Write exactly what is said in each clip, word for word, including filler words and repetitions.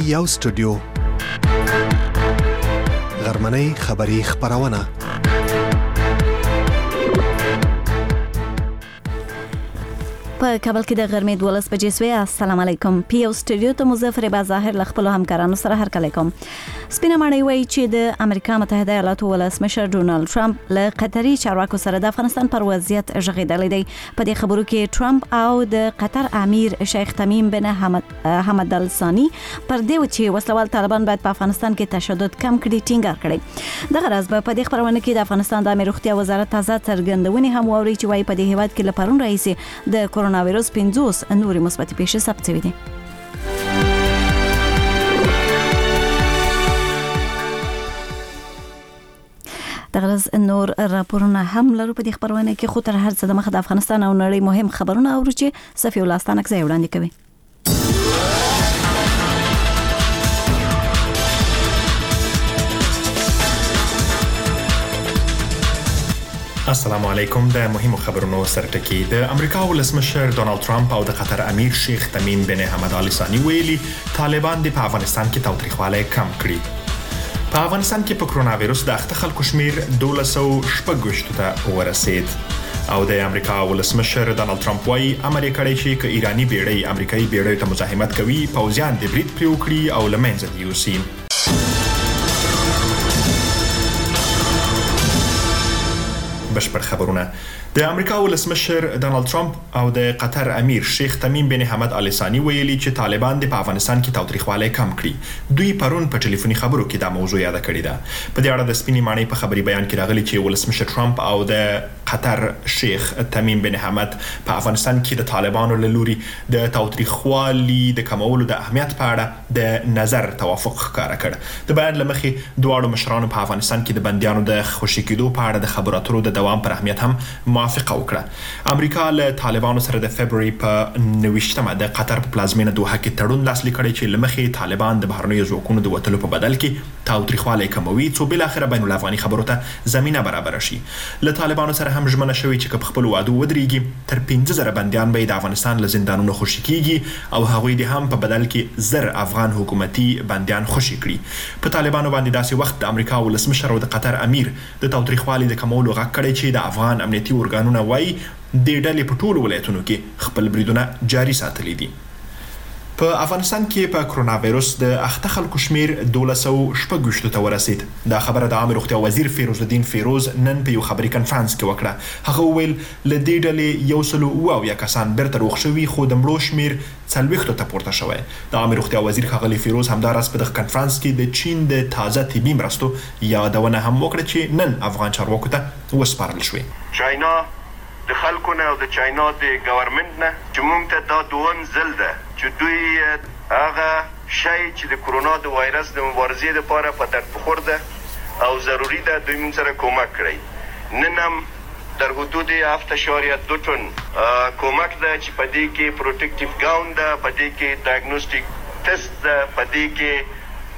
یو سټوډیو غرمنۍ خبری خبرونه په کابل کې د غرمې دولس بجې سوې. السلام علیکم. پی او سټوډیو ته مظفر بازاهر ل خپل همکارانو سره هر کله کوم. سپینه ماڼۍ وایي چې د امریکا متحده ایالاتو ولسمشر ډونالد ټرمپ له قطري چارواکو سره د افغانستان پر وضعیت غږېدلی دی. په دې خبرو کې ټرمپ او د قطر امیر شیخ تمیم بن حمد حمد الثاني پر دې و چې وسلوال طالبان باید په افغانستان کې تشدد کم کړي ټینګار کړي. دغه راز به په دې خبرونه کې د افغانستان د امیر روغتیا وزارت تازه څرګندونې هم واوري چې وايي په دې هیواد کې له پرون راهیسې د کرونا وایرس پنځوس نورې مثبتې پیښې ثبت شوې دي. دغه نور راپورونه هم لرو په دې خبرونه کې، خو تر هر څه د مخه د افغانستان او نړۍ مهم خبرونه اورو چې صفي الله ستانک ځای وړاندې کوي. السلام علیکم. د مهمو خبرونو سرټکی. د امریکا ولسمشر ډونالد ټرمپ او د قطر امیر شیخ تمیم بن حمد الثاني ویلي طالبان د په افغانستان کې تاوتریخوالی کم کړي. په افغانستان کې په کرونا وایرس د اخته خلکو شمیر دولس سوه شپږ ته ورسید او د امریکا ولسمشر ډونالد ټرمپ وايي امر یې کړی چې ک ایرانی بیړۍ امریکایي بیړۍ ته مزاحمت کوي پوځیان د برید پرې وکړي او له منځه دې یوسي. بشپړ خبرونه. د امریکا ولسمشر ډونالد ټرمپ او د قطر امیر شیخ تمیم بن حمد الثاني ویلي چې طالبان د په افغانستان کې تاوتریخوالی کم کړي. دوی پرون په ټلیفوني خبرو کې دا موضوع یاد کړې ده. په دې اړه د سپینې ماڼۍ په خبري بیان کې راغلي چې ولسمشر ټرمپ او د قطر شیخ تمیم بن حمد په افغانستان کې د طالبانو له لوري د تاوتریخوالي د کمولو د اهمیت په اړه د نظر توافق ښکاره کړ. د بیان له مخې دواړو مشرانو په افغانستان کې د بندیانو د خوشي کېدو په اړه د خبرو اترو د دوام پر اهمیت هم موافقه وکړه. امریکا له طالبانو سره د فبرवरी په نويشتمه د قطر په پلازمینه دوحه کې تړون لاسلیک کړی چې لمخې طالبان د بهرنیو ځواکونو د وټلو په بدل کې تاوتریخوالی کموي څو بل اخر بین الافغاني خبرو ته زمينه برابر شي. له طالبانو سره هم ژمنه شوې چې په خپل وعده ودرېږي تر پنځه زره بنديان به د افغانستان له زندانونو خوشي کیږي او هغوی د هم په بدل کې زر افغان حکومتي بنديان خوشي کړي. په طالبانو باندې داسې وخت د امریکا ولسمشر او د قطر امیر د تاوتریخوالي د کمولو غږ کړی چې د افغان امنیتي ارګانونو وايي د ډلې په ټولو ولایتونو کې خپل بریدونه جاري ساتلي دي. په افغانستان کې په کرونا وایرس د اخته خلکو شمیر دولس سوه شپږ ته ورسید. دا خبره د عامه روغتیا وزیر فیروز الدین فیروز نن په یو خبري کانفرنس کې وکړه. هغه وویل له دې ډلې یو سل او اویا کسان بیرته روغ شوي خو د مړو شمیر څلوېښتو ته پورته شوی. د عامه روغتیا وزیر ښاغلی فیروز همداراز په دغه کانفرنس کې د چین د تازه طبي مرستو یادونه هم وکړه چې نن افغان چارواکو ته وسپارل شوې. چاینا د خلکو نه او د چاینا د ګورنمنت نه چې موږ ته دا دوهم ځل ده چې دوی هغه شی چې د کرونا د وایرس د مبارزې لپاره په درد بخور ده او ضروري ده دوی موږ سره کومک کړی. نن هم در حدود هفت اشاریه دو ټن کومک ده چې په دې کې پروټیکټیو ګاون ده، په دې کې ډایګنوستیک ټیسټ ده، په دې کې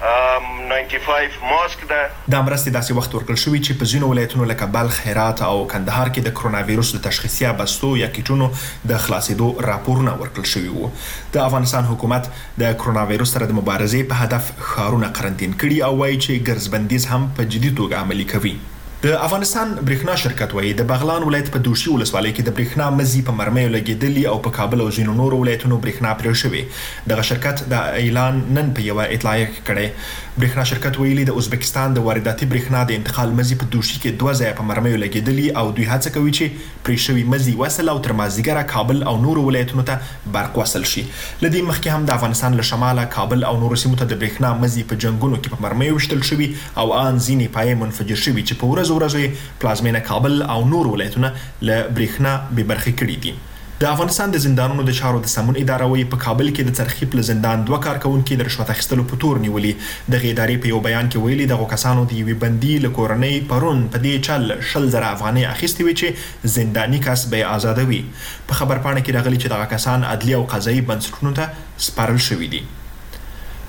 نایمټي فایو ماسک ده. دا مرستې داسې وخت ورکړل شوي چې په ځینو ولایتونو لکه بلخ، هرات او کندهار کې د کرونا وایرس د تشخیصیه بستو یا کیټونو د خلاصېدو راپورونه ورکړل شوي وو. د افغانستان حکومت د کرونا وایرس سره د مبارزې په هدف ښارونه قرنطین کړي او وایي چې ګرځبندیز هم په جدي توګه عملي کوي. د افغانستان برېښنا شرکت وایي د بغلان ولایت په دوشي ولسوالۍ کې د برېښنا مزي په مرمیو لګېدلي او په کابل او ځینو نورو ولایتونو برېښنا پرې شوې. دغه شرکت د اعلان نن په یوه اطلاعیه کې کړی. برېښنا شرکت ویلي د ازبکستان د وارداتي برېښنا د انتقال مزي په دوشي کې دوه ځایه په مرمیو لګېدلي او دوی هڅه کوي چې پرې شوي مزي وصل او تر مازدیګره کابل او نورو ولایتونو ته برق وصل شي. له دې مخکې هم د افغانستان له شماله کابل او نورو سیمو ته د برېښنا مزي په جنګونو کې په مرمیو وشتل شوي او ان ځینې پایې منفجر شوي چې په ورځ ورځ پلازمینه کابل او نور ولایتونه له برېښنا بې برخې کړي دي. د افغانستان د زندانونو د چارو د سمون اداره وایي په کابل کې د څرخیپ له زندان دوه کارکونکي د رشوت اخیستلو په تور نیولي. دغه ادارې په یو بیان کې ویلي دغو کسانو د یوې بندي له کورنۍ پرون په دې چل شل زره افغانۍ اخیستې وي چې زنداني کس به یې ازادوي. په خبرپاڼه کې راغلي چې دغه کسان عدلي او قضایي بنسټونو ته سپارل شوي دي.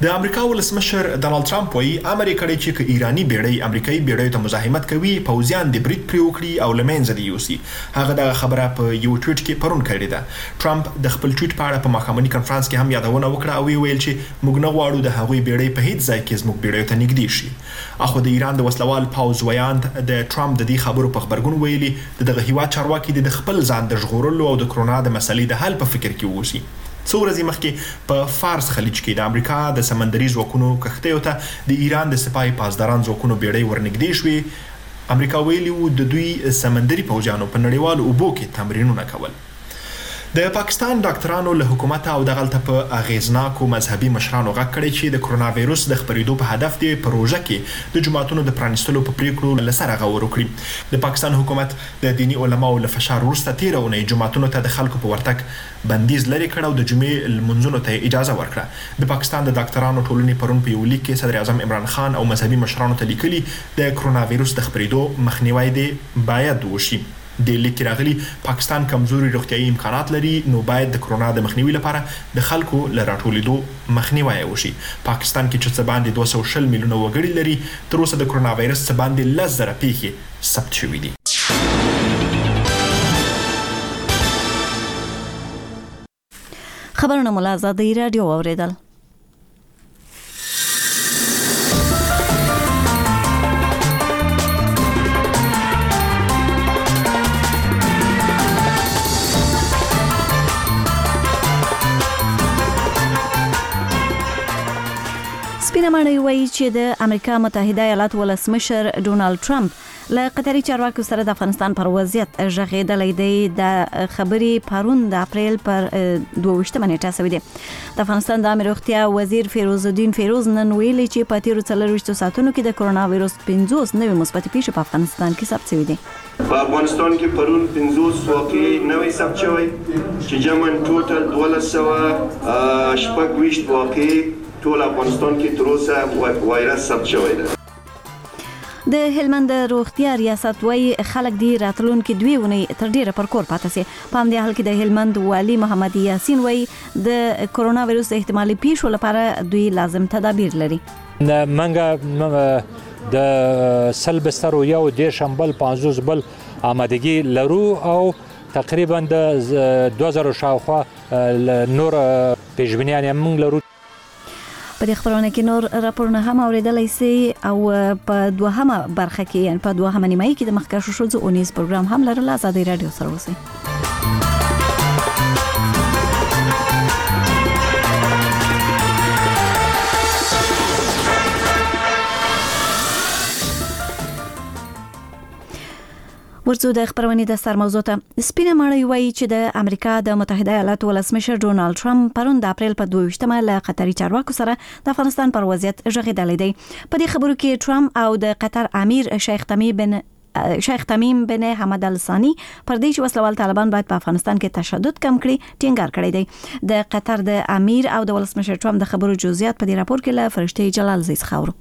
د امریکا ولسمشر ډانلډ ټرمپ وایي امر کړی چې ک ایرانی بیړۍ امریکایي بیړۍ ته مزاحمت کوي پوځیان د برید پرې وکړي او لمنځه دی یوسي. هغه د خبره په یو ټویټ کې پرون کړې ده. ټرمپ د خپل ټویټ په اړه په مخامني کانفرنس کې هم یادونه وکړه او ویل چې موږ نه غواړو د هغوی بیړۍ په هیڅ ځای کې زموږ بیړۍ ته نږدې شي. اخو د ایران د وسلوال پوځ ویاند د ټرمپ د دې خبرو په خبرګون ویلي دغه هیواد چارواکي د خپل ځان د ژغورلو او د کرونا د مسلې د حل په فکر کې ووسی. څو ورځې مخکې په فارس خلیج کې د امریکا د سمندري ځواکونو کښتیو ته د ایران د سپای پاسداران ځواکونو بیړۍ ورنږدې شوې. امریکا ویلي و د دوی سمندري پوځیانو په نړیوالو اوبو کې تمرینونه کول. د پاکستان ډاکټرانو له حکومت او دغلته په اغیزناکو مذهبي مشرانو غږ کړی چې د کرونا وایروس د خپرېدو په هدف دی پروژه کې د جماعتونو د پرانیستلو په پریکړو لسره غور وکړي. د پاکستان حکومت د دینی علماو له فشار وروسته تیره اونۍ جماعتونو ته د خلکو په ورتګ بندیز لري کړ او د جمعې لمونځونو ته اجازه ورکړه. د پاکستان د ډاکټرانو ټولنې پرون په یو لیک کې صدر اعظم عمران خان او مذهبي مشرانو ته لیکلي د کرونا وایروس د خپرېدو مخنیوی دی باید وشي. د لیک راغلي پاکستان کمزوري روغتيایي امکانات لري نو باید د کرونا د مخنیوي لپاره د خلکو له راټولېدو مخنیوي وشي. پاکستان کې چې څه باندې دوه سوه وشل میلیونه وګړي لري تر اوسه د کرونا وایرس څه باندې لس زره پیښې ثبت شوې دي. خبرونه ملا آزادۍ رادیو اوریدل. سپینمانه وایي چې د امریکا متحده ایالاتو ولسمشر ډونالډ ټرمپ له قطري چارواکو سره د افغانستان پر وضعیت ژغېدلی دی. د خبرې پرون د اپریل پر دوه ویشتمه نیټه شوې ده. د افغانستان د عامه روغتیا وزیر فیروز الدین فیروز نن ویلي چې په تیرو څلرویشتو ساعتونو کې د کرونا وایروس پنځوس نوې مثبتې پیښې په افغانستان کې ثبت شوې دي. په افغانستان کې پرون پنځوس واقعي نوې ثبت شوې چې جمع ټوټل دولس سوه شپږ ویشت واقعي ټول افغانستان کې تر اوسه وایرس ثبت شوی دی. د هلمند روغتیا ریاست وایي خلک دی راتلونکي دوی ونې تر ډیره پر کور پاتې سي. په همدې حال کې د هلمند والي محمد یاسین وایي د کرونا وایروس احتمالي پیښو لپاره دوی لازم تدابیر لري. منګه د سل بسترو یو دېرش بل پنځوس بل آمادګي لرو او تقریبا د دوه زره شاوخوا نور پیشبینیان هم موږ لرو. په دې خبرونه کې نور راپورونه هم اوریدلای شئ او په دوهمه برخه کې یعنی په دوهمه نیمایي کې د مخکښو ښځو اونیز پروګرام هم لرل. آزادۍ رادیو سره اوسئ. ورڅو د خبرونې د سر موضوع ته. سپینه ماڼۍ وایي چې د امریکا د متحده ایالاتو ولسمشر ډونالډ ټرمپ پرون د اپریل په دوه ویشتمه له قطري چارواکو سره د افغانستان پر وضعیت ژغېدلی دی. په دې خبرو کې ټرمپ او د قطر امیر شیخ تمیم بن شیخ تمیم بن حمد ال ثاني پر دې چې وسلوال طالبان باید په افغانستان کې تشدد کم کړي ټینګار کړی دی. د قطر د امیر او د ولسمشر ټرمپ د خبرو جزئیات په دې راپور کې له فرشتي جلال زیز خاورو.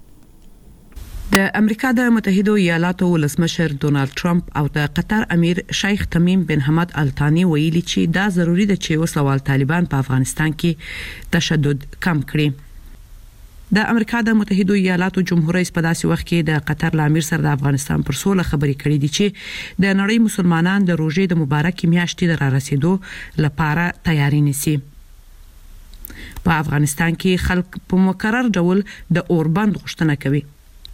د امریکا د متحده ایالاتو ولسمشر ډونالډ ټرمپ او د قطر امیر شیخ تمیم بن حمد ال ثاني ویلي چې دا ضروری ده چې وسلوال طالبان په افغانستان کې تشدد کم کړي. د امریکا د متحده ایالاتو جمهور رئیس په داسې وخت کې د قطر امیر سره د افغانستان پر سوله خبرې کړې دي چې د نړۍ مسلمانان د روزې د مبارکې میاشتې د را رسیدو لپاره تیاری نیسي. په افغانستان کې خلک په مکرر ډول د اوربند غوښتنه کوي.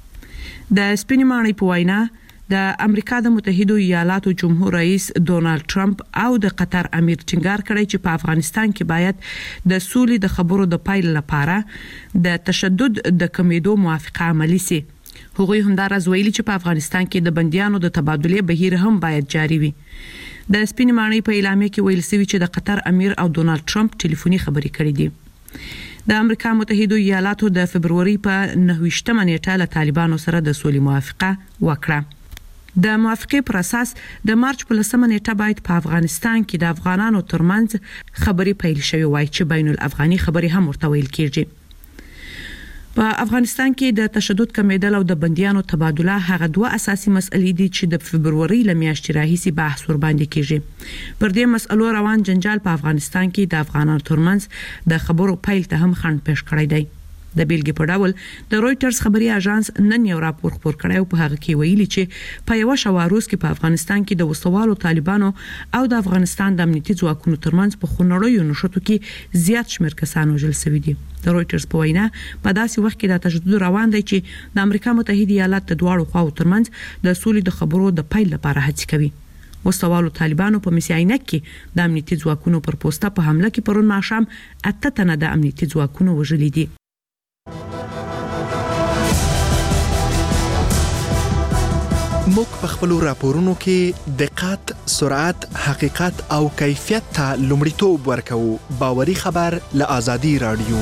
د سپینې ماڼۍ په وینا د امریکا د متحده ایالاتو جمهور رئیس ډونالډ ټرمپ او د قطر امیر ټینګار کړی چې په افغانستان کې باید د سولې د خبرو د پایل لپاره د تشدد د کمیدو موافقه عملی سي. هغوی همدارس ویلي چې په افغانستان کې د بنديانو د تبادله بهیر هم باید جاری وي. د سپینې ماڼۍ په اعلامیه کې ویل شوی چې د قطر امیر او ډونالډ ټرمپ ټلیفوني خبرې کړې دي. د امریکا متحده ایالاتو د فبرवरी په نهه ویشتمه نیټه له طالبانو سره د سولې موافقه وکړه. د موافقې پر اساس د مارچ په لسمه نیټه باید په افغانستان کې د افغانانو ترمنځ خبرې پیل شوي وای چې بین الافغاني خبرې هم ورته ویل کیږي. په افغانستان کې د تشدد کمیدل او د بنديانو تبادله هغه دوه اساسي مسئلې دي چې د فبرवरी لمیاشتې راهیسي بحث ور باندې کیږي. پر دې مسئلو روان جنجال په افغانستان کې د افغانانو ترمنځ د خبرو پیل ته هم خنډ پېښ کړی دی. د بیلګې په ډول د رويټرز خبري اژانس نن یو راپور خپور کړی او په هغه کې ویلي چې په یو شواروز کې په افغانستان کې د وسوالو طالبانو او د افغانستان د امنیتي ځواکونو ترمنځ په خونړیو نښتو کې زیات شمېر کسان وژل شوي دي. د رويټرز په وینا په داسې وخت کې د تشدد روان دی چې د امریکا متحده ایالات د دواړو خواو ترمنځ د سولې د خبرو د پیل لپاره هڅې کوي. وسوالو طالبانو په مسیعینک کې د امنیتي ځواکونو پر پوسټه په حمله کې پرون ماښام اته تنه د امنیتي ځواکونو وژلي دي. موږ په خپل راپورونو کې دقت، سرعت، حقیقت او کیفیت ته لومړیتوب ورکوو. باوري خبر له آزادي رادیو.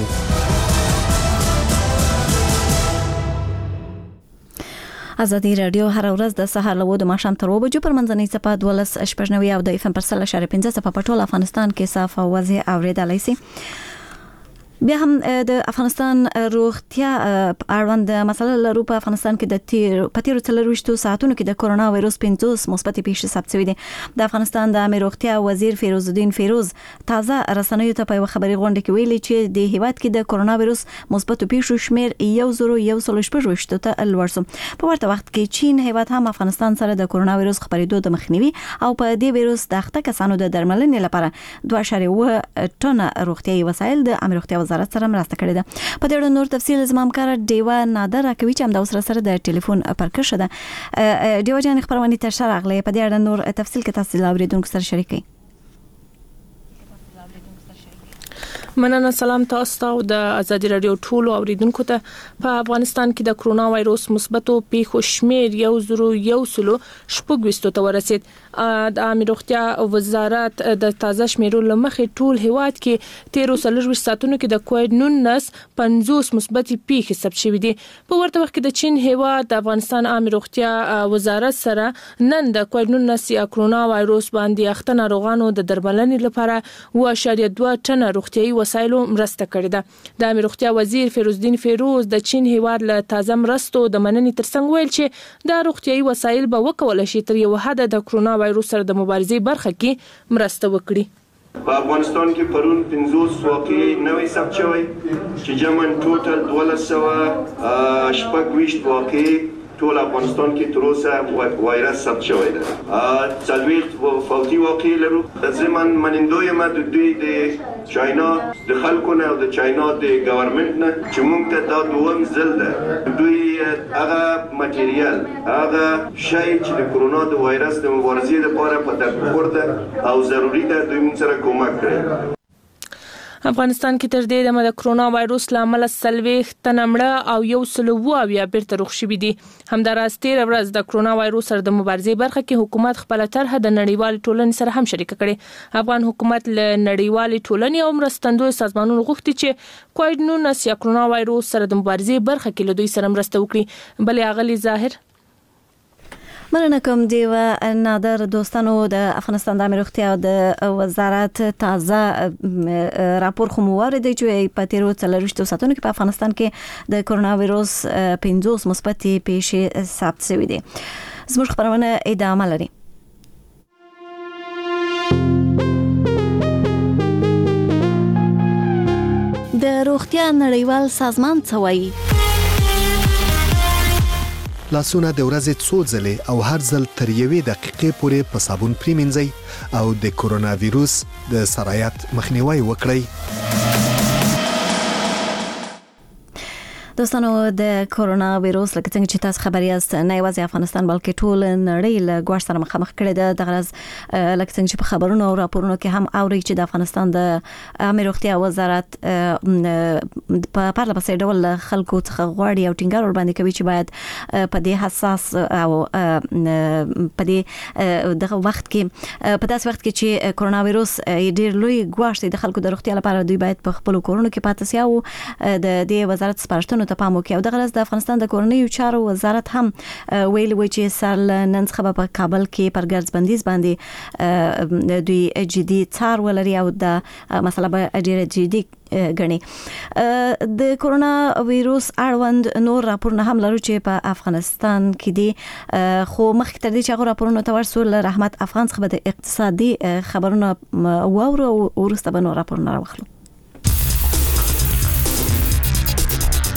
آزادي رادیو هر ورځ د سهار له د ماښام تر اوبه جو پر منځنۍ صفه دولس شپږ او د اف ام پر سل اشاره پنځه صفه په ټول افغانستان کې صاف او واضح اوریدلای شي. بیا هم د افغانستان روغتیا اړوند مسله لرو. په افغانستان کې د تیر په تیر څلرويشتو ساعتونو کې د کورونا وایروس پنځوس مثبت پیښې ثبت شوې دي. د افغانستان د عامه روغتیا وزیر فیروز الدین فیروز تازه رسنیو ته په خبري غونډه کې ویلي چې د هیواد کې د کورونا وایروس مثبت پیښو شمیر یو زرو یو سل شپږ ته لوړ شو. په ورته وخت کې چین هیواد هم افغانستان سره د کورونا وایروس خبرېدو د مخنیوي او په دې وایروس د اخته کسانو د درملنې لپاره دوه اعشاریه اووه ټنه روغتیايي وسایل د عامه روغتیا وزارت سره مرسته کړې ده. په دې اړه نور تفصیل زمام کار دیوا نادر راکوي چې هم د اوسره سره د ټلیفون پرکشه ده. دیوا جان خبرونه تر شرح غلې په دې اړه نور تفصیل کې تاسو اوریدونکو سره شریکي. مننه. سلام تاسو ته د آزادي رادیو ټولو اوریدونکو ته. په افغانستان کې د کرونا وایروس مثبتو پیښو شمیر یو زرو یو سل شپږ ته ورسید. د عامه روغتیا وزارت د تازه شمیرو لمخې ټول هیواد کې تیر سلوي ساعتونو کې د کووډ نولس پنځوس مثبت پیښې ثبت شوې دي. په ورته وخت کې د چین هیواد د افغانستان عامه روغتیا وزارت سره نن د کووډ نولس یا کرونا وایروس باندې اخته ناروغانو د درملنې لپاره اووه اعشاریه دوه ټنه روغتیايي وسایلو مرسته کړې ده. د عامه روغتیا وزیر فیروز الدین فیروز د چین هیواد له تازه مرستو د مننې ترڅنګ ویل چې د روغتیايي وسایل به وکول شي تر یو حد د کرونا وایروس سره د مبارزې برخه کې مرسته وکړي. په افغانستان کې پرون پنځوس واقعي نوې ثبت شوی چې جمع ټوټل دولس سوه شپږ ویشت واقعي ټول افغانستان کې تر اوسه وایرس ثبت شوی ده. څلوېښت فوتي واقعي لرو. زمون منندوی ما د دوی د چاینا د خلکو نه او د چاینا د ګورنمنت نه چې موږ ته دا دوم ځل ده دوی هغه ماتریال هغه شی چې د کرونا د وایرس د مبارزې لپاره په تدبیر ده او ضروری ده دوی موږ سره کومک کړي. افغانستان کې تر دې د کرونا وایروس لامل سلويخت تنمړه او یو سلوو بیا بیرته روغ شوي دي. همداراز تیر ورځ د کرونا وایروس سره د مبارزې برخه کې حکومت خپل طرح د نړیوال ټولنې سره هم شریک کړي. افغان حکومت له نړیوال ټولنې او مرستندوی سازمانونو غوښتي چې کووډ نولس یا کرونا وایروس سره د مبارزې برخه کې له دوی سره مرسته وکړي. بلې اغلی ظاهر مننه کوم دیوا نادر. دوستانو د افغانستان د عامه روغتیا د وزارت تازه راپور خو موارد چې په تیرو څلرويشتو ساعتونو کې په افغانستان کې د کرونا وایروس پنځوس مثبت پیښې ثبت شوې دي. زموږ خبرونه ادامه لري. د روغتیا نړیوال سازمان څه وایي؟ لاسونه د ورځې څو ځلې او هر ځل تر یوې دقیقې پورې په صابون پریمنځئ او د کرونا وایروس د سرایت مخنیوي وکړئ. دوستانو د کرونا وایروس لکه څنګه چې تاسو خبري یاست نه یوازې افغانستان بلکې ټول نړۍ له ګواښ سره مخامخ کړي ده. دغه ورځ لکه څنګه چې په خبرونو او راپورونو کې هم اوري چې د افغانستان د عامه روغتیا وزارت په پرله پسې ډول خلکو څخه غواړي او ټینګار ور باندې کوي چې باید په دې حساس او په دې دغه وخت کې په داسې وخت کې چې کرونا وایروس ډېر لوی ګواښ دی د خلکو د روغتیا لپاره دوی باید په خپل کورونو کې پاتې شي او د دې وزارت سپارښتنو ته پام وکړي. او دغه ورځ د افغانستان د کورنیو چارو وزارت هم ویل و چې سال نن څخه په کابل کې پر ګرځ بندیز باندې دوی جدي څار ولري او د مسله به ډېر جدي غني. د کرونا وایروس اړوند نور راپورونه هم لرو چې په افغانستان کې دي، خو مخکې تر دې چې هغه راپورونه ته ورسول رحمت افغان څخه د اقتصادي خبرونه واورو او ورسته به نور راپورونه راوخلو.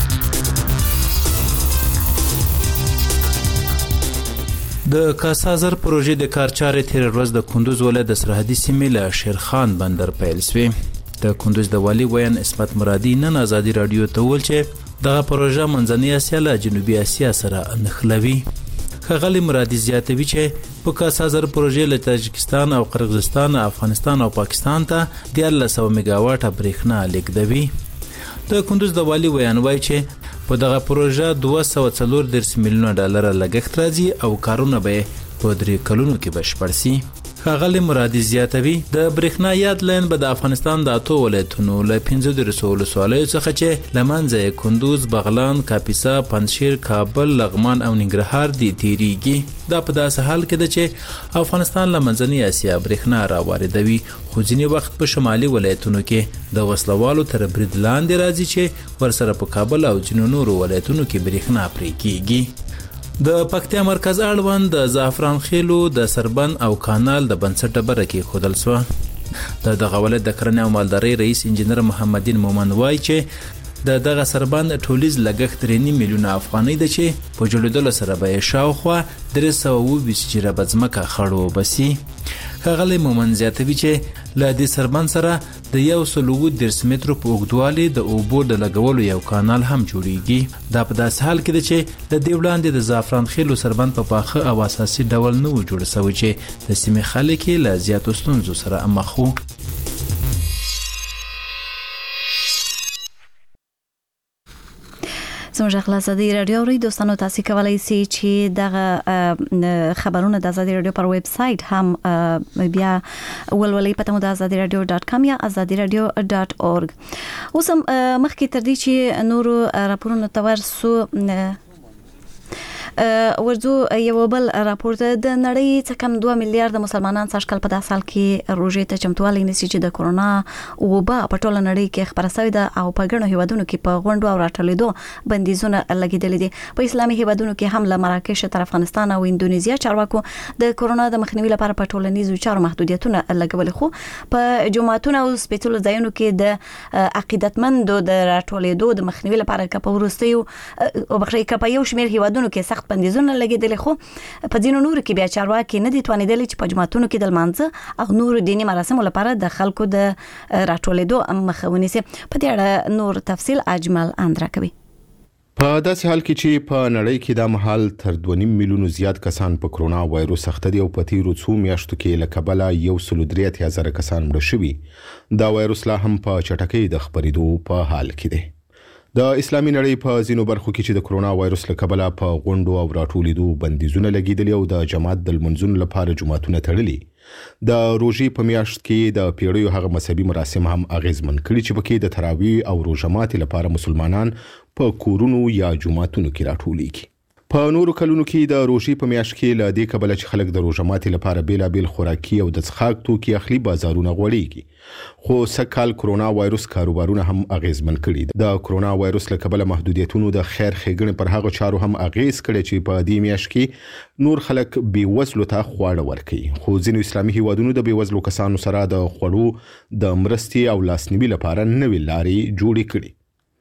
د کاسازر پروژې د کارچارې تیر ورځ د کندوز ولایت د سرحدي سیمې له شیرخان بندر پیل شوې. د کندوز د والی ویان اسمت مرادي نن آزادي رادیو ته وویل چې دغه پروژه منځنۍ اسیا له جنوبي اسیا سره نښلوي. ښاغلي مرادي زیاتوي چې په کاسازر پروژې له تاجکستان او قرغیزستان، افغانستان او پاکستان ته دیارلس سوه میګاواټه برېښنا لیږدوي. د کندوز د والی ویان وایي چې په دغه پروژه دوه سوه څلور دېرش میلیونه ډالره لګښت راځي او کارونه به په درې کلونو کې بشپړ شي. ښاغلي مرادي زیاتوي د برېښنا یاد لاین به د افغانستان د اتو ولایتونو له پنځه دېرش ولسوالیو څخه چې له منځه یې کندوز، بغلان، کاپیسا، پنجشیر، کابل، لغمان او ننګرهار دي تیریږي. دا په داسې حال کې ده چې افغانستان له منځنۍ اسیا برېښنا راواردوي، خو ځینې وخت په شمالي ولایتونو کې د وسلوالو تر برید لاندې راځي چې ورسره په کابل او ځینو نورو ولایتونو کې برېښنا پرې کیږي. د پکتیا مرکز اړوند د زعفران خیلو د سربند او کانال د بنسټ ډبره کې خودل سو. د دغه ولایت د کرنې او مالدارۍ رئیس انجینر محمدین مومن وایي چې د دغه سربند ټولیز لګښت درې نیم میلیونه افغانۍ ده چې په جوړېدلو سره به یې شاوخوا درې سوه اووه ویشت جریبه ځمکه خړو بسي. ښاغلی مومن زیاتوي چې له دې سربند سره د یو سل اووه دېرش مترو په اوږدوالي د اوبو د لګولو یو کانال هم جوړیږي. دا په داسې حال کې ده چې د دې وړاندې د زعفران خیلو سربند په پاخه او اساسي ډول نه و جوړ سوی چې د سیمې خلک یې له زیاتو ستونزو سره مخ وو. زموږ خلاص ازادي رادیو ری دوستانو تاسو کولای شئ چې دغه خبرونه د ازادي رادیو پر ویب سټ هم بیا ولولئ پته مو د ازادي رادیو ډاټ کام یا ازادي رادیو ډاټ اورګ. اوس هم مخکې تر دې چې نورو راپورونو ته ورسو ورځو یو بل راپور د نړۍ څخه کم دوه میلیارډ مسلمانان سږکال په داسې حال کې روژې ته چمتووالی نیسي چې د کورونا وبا په ټوله نړۍ کې خپره شوې ده او په ګڼو هیوادونو کې په غونډو او راټولېدو بندیزونه لګېدلي دي. په اسلامي هیوادونو کې هم له مراکش تر افغانستان او اندونیزیا چارواکو د کورونا د مخنیوي لپاره په ټولنیزو چارو محدودیتونه لګولي، خو په جماعتونو او سپیڅلو ځایونو کې د عقیدتمندو د راټولېدو د مخنیوي لپاره که په وروستیو او بخښئ که په یو شمېر هیوادونو کې سخت بندیزونه لګېدلي، خو په ځینو نورو کې بیا چارواکي نه دي توانېدلي چې په جوماتونو کې د لمانځه او نورو دیني مراسمو لپاره د خلکو د راټولېدو مخه ونیسي. په دې اړه نور تفصیل اجمل اندرا کوي. په داسې حال کې چې په نړۍ کې د مهال تر دوه نیم میلیونو زیات کسان په کرونا وایروس اخته دي او په تیرو څو میاشتو کې له کبله یو سل درې اتیا زره کسان مړه شوي، دا وایروس لا هم په چټکۍ د خپرېدو په حال کې دی. د اسلامي نړۍ په ځینو برخو کې چې د کرونا وایروس له کبله په غونډو او راټولېدو بندیزونه لګېدلي او د جماعت د لمونځونو لپاره جوماتونه تړلي، د روژې په میاشت کې د پیړیو هغه مذهبي مراسم هم اغیزمن کړي چې پکې د تراویح او روژه ماتي لپاره مسلمانان په کورونو یا جوماتونو کې راټولېږي. په نورو کلونو کې د روژې په میاشت کې له دې کبله چې خلک د روژه ماتي لپاره بیلابیل خوراکي او د څښاک توکي اخلي بازارونه غوړېږي، خو سږکال کرونا وایروس کاروبارونه هم اغیزمن کړي. د کرونا وایروس له کبله محدودیتونو د خیر ښېګڼې پر هغو چارو هم اغیز کړی چې په دې میاشت کې نور خلک بېوزلو ته خواړه ورکوي، خو ځینو اسلامي هیوادونو د بېوزلو کسانو سره د خوړو د مرستې او لاسنیوي لپاره نوې لارې جوړې کړي.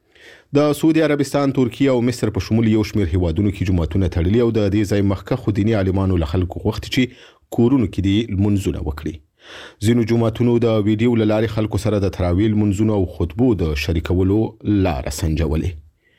د سعودي عربستان، ترکیه او مصر په شمول یو شمېر هیوادونو کې جوماتونه تړلي او د دې ځای مخکښو دیني عالمانو له خلکو غوښتي چې کورونو کې دې لمونځونه وکړي. ځینو جوماتونو د ویډیو له لارې خلکو سره د تراویح لمونځونو او خطبو د شریکولو لاره سنجولې.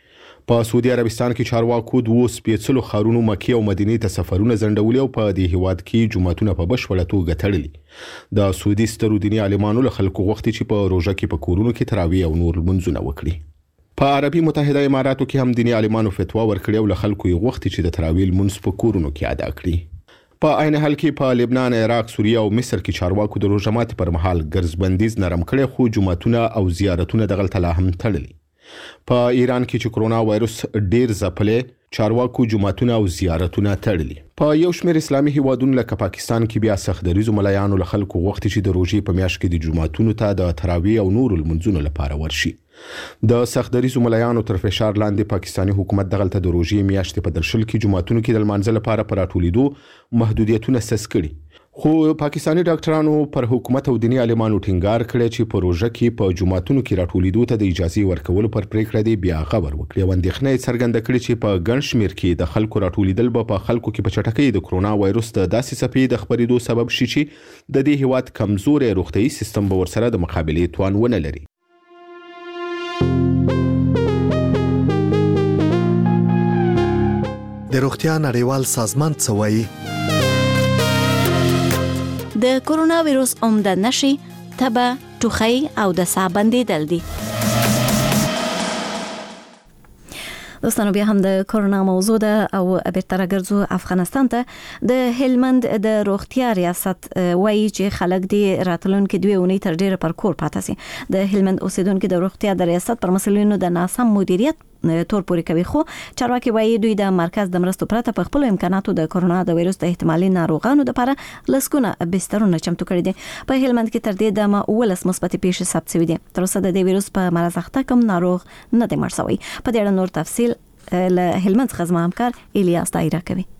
په سعودي عربستان کې چارواکو دوو سپېڅلو ښارونو مکې او مدینې ته سفرونه ځنډولي او په دې هیواد کې جوماتونه په بشپړه توګه تړلي. د سعودي سترو دیني عالمانو له خلکو غوښتي چې په روژه کې په کورونو کې تراویح او نور لمونځونه وکړي. په عربي متحده اماراتو کې هم دیني عالمانو فتوا ورکړې او له خلکو یې غوښتي چې د تراویح لمونځ په کورونو کې ادا کړي. په عین حال کې په لبنان، عراق، سوریه او مصر کې چارواکو د روژه ماتي پر مهال ګرځبندیز نرم کړی، خو جوماتونه او زیارتونه دغلته لا هم تړلي. په ایران کې چې کرونا وایروس ډیر ځپلی، چارواکو جوماتونه او زیارتونه تړلي. په یو شمېر اسلامي هیوادونو لکه پاکستان کې بیا سختدریزو ملایانو له خلکو غوښتي چې د روژې په میاشت کې د جوماتونو ته د تراویح او نورو لمونځونو لپاره ورشي. د سختدریزو ملایانو تر فشار لاندې پاکستاني حکومت دغلته د روژې میاشتې په درشل کې جوماتونو کې د لمانځه لپاره په راټولېدو محدودیتونه سس کړي، خو پاکستانی ډاکټرانو پر حکومت او دینی عالمانو ټینګار کړی چې پروژه کې په جمعاتونو کې راټولیدو ته د اجازه ورکولو پر پریکړه دی بیا خبر وکړي او اندېښنه څرګنده کړې چې په ګڼ شمېر کې د خلکو راټولیدل به په خلکو کې په چټکۍ د کرونا وایروس د داسې څپې د خپرېدو سبب شي چې د دې هیواد کمزوري روغتيایي سیستم به ورسره د مقابلې توان ونه لري. د روغتیا نړیوال سازمان څه وایي؟ د کرونا وایروس عمده نشي تبه ټوخی او د ساه بندیدل دي. دوستانو بیا هم د کرونا موضوع ده او بیرته راګرځو افغانستان ته. د هلمند د روغتیا ریاست وایي چې خلک دی راتلونکي دوه اونۍ تر ډیره پر کور پاتې سي. د هلمند اوسیدونکو د روغتیا د ریاست پر مسلینو د ناسم مدیریت تور پوري کوي، خو چارواکي وایي دوی د مرکز د مرستو پرته په خپل امکاناتو د کرونا د وایروس د احتمالي ناروغانو لپاره لسکونه بسترونه چمتو کړي دي. په هلمند کې تر دې دمه ولس مثبت پیښې ثبت شوې دي. تر اوسه د دې وایروس په مرز اخته کوم ناروغ نه دی مړ شوی. په دې اړه نور تفصیل له هلمند څخه زما همکار الیاس دایره کوي.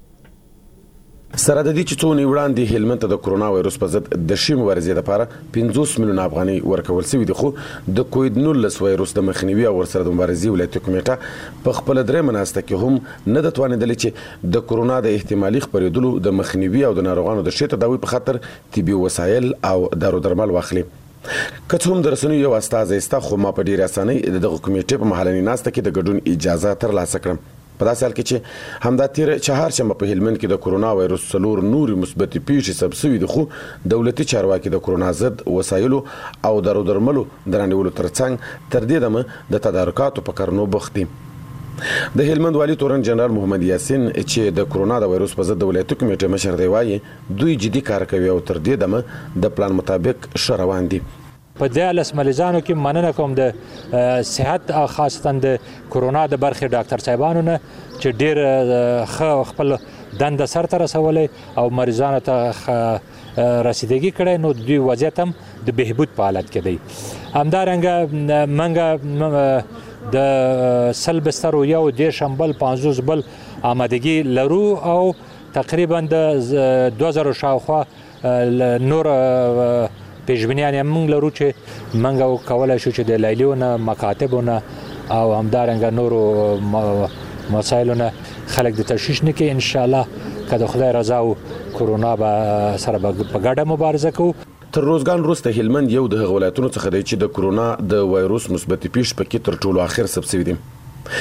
سره د دې چې څو وړاندې هلمند ته د کرونا وایروس په ضد د شیم ورزې لپاره پنځوس میلیون افغانۍ ورکول شوې دي، خو د کووډ نولس وایروس د مخنیوي او ورسره د مبارزې ولایتي کمیټه په خپل درې مناسته کې هم نه د توانیدل چې د کرونا د احتمالي خپرېدلو د مخنیوي او د ناروغانو د ښه تداوي په خاطر طبي وسایل او دارو درمل واخلي. که څه هم د رسنیو یو استازی ستا خو ما په ډېرې اسانۍ دغه کمیټې په محلي ناسته کې د ګډون اجازه ترلاسه کړم. په داسې حال کې چې همدا تیر چهارشنبه په هلمند کې د کرونا وایروس څلور نوري مثبتې پیښې ثبت شوې دي، خو دولتي چارواکي د کرونا ضد وسایلو او دارو درملو د رانیولو ترڅنګ تر دې دمه د تدارکاتو په کارونو بوخت دي. د هلمند والي تورن جنرال محمد یاسین چې د کرونا د وایروس په ضد د ولایتي کمیټې مشر دی وایي دوی جدي کار کوي او تر دې دمه د پلان مطابق ښه روان دي. په دیالس مریضانو کې مننه کوم د صحت او خاصتا د کرونا د برخې ډاکټر صاحبانو نه چې ډېر ښه خپل دنده سرته رسولې او مریضانو ته رسیدګي کړې، نو دوی وضعیت هم د بهبود په حالت کې دی. همدارنګه منګه د سل بسترو یو دېرش بل پنځوس بل آمادګي لرو او تقریبا د دوه زره شاوخوا نور پیشبینیان موږ لرو چې موږ کولای شو چې د لیلیونه مکاتبونه او همدارنګه نورو مسایلونه خلک د تشویش نه کې ان شاء الله که د خدای رضا او کرونا به سره په ګډه مبارزه کوو. تر روزګان وروسته هلمند یو د هغو ولایتونو څخه دی چې د کرونا د وایروس مثبتې پیښې پکې تر ټولو اخر ثبت شوي دي.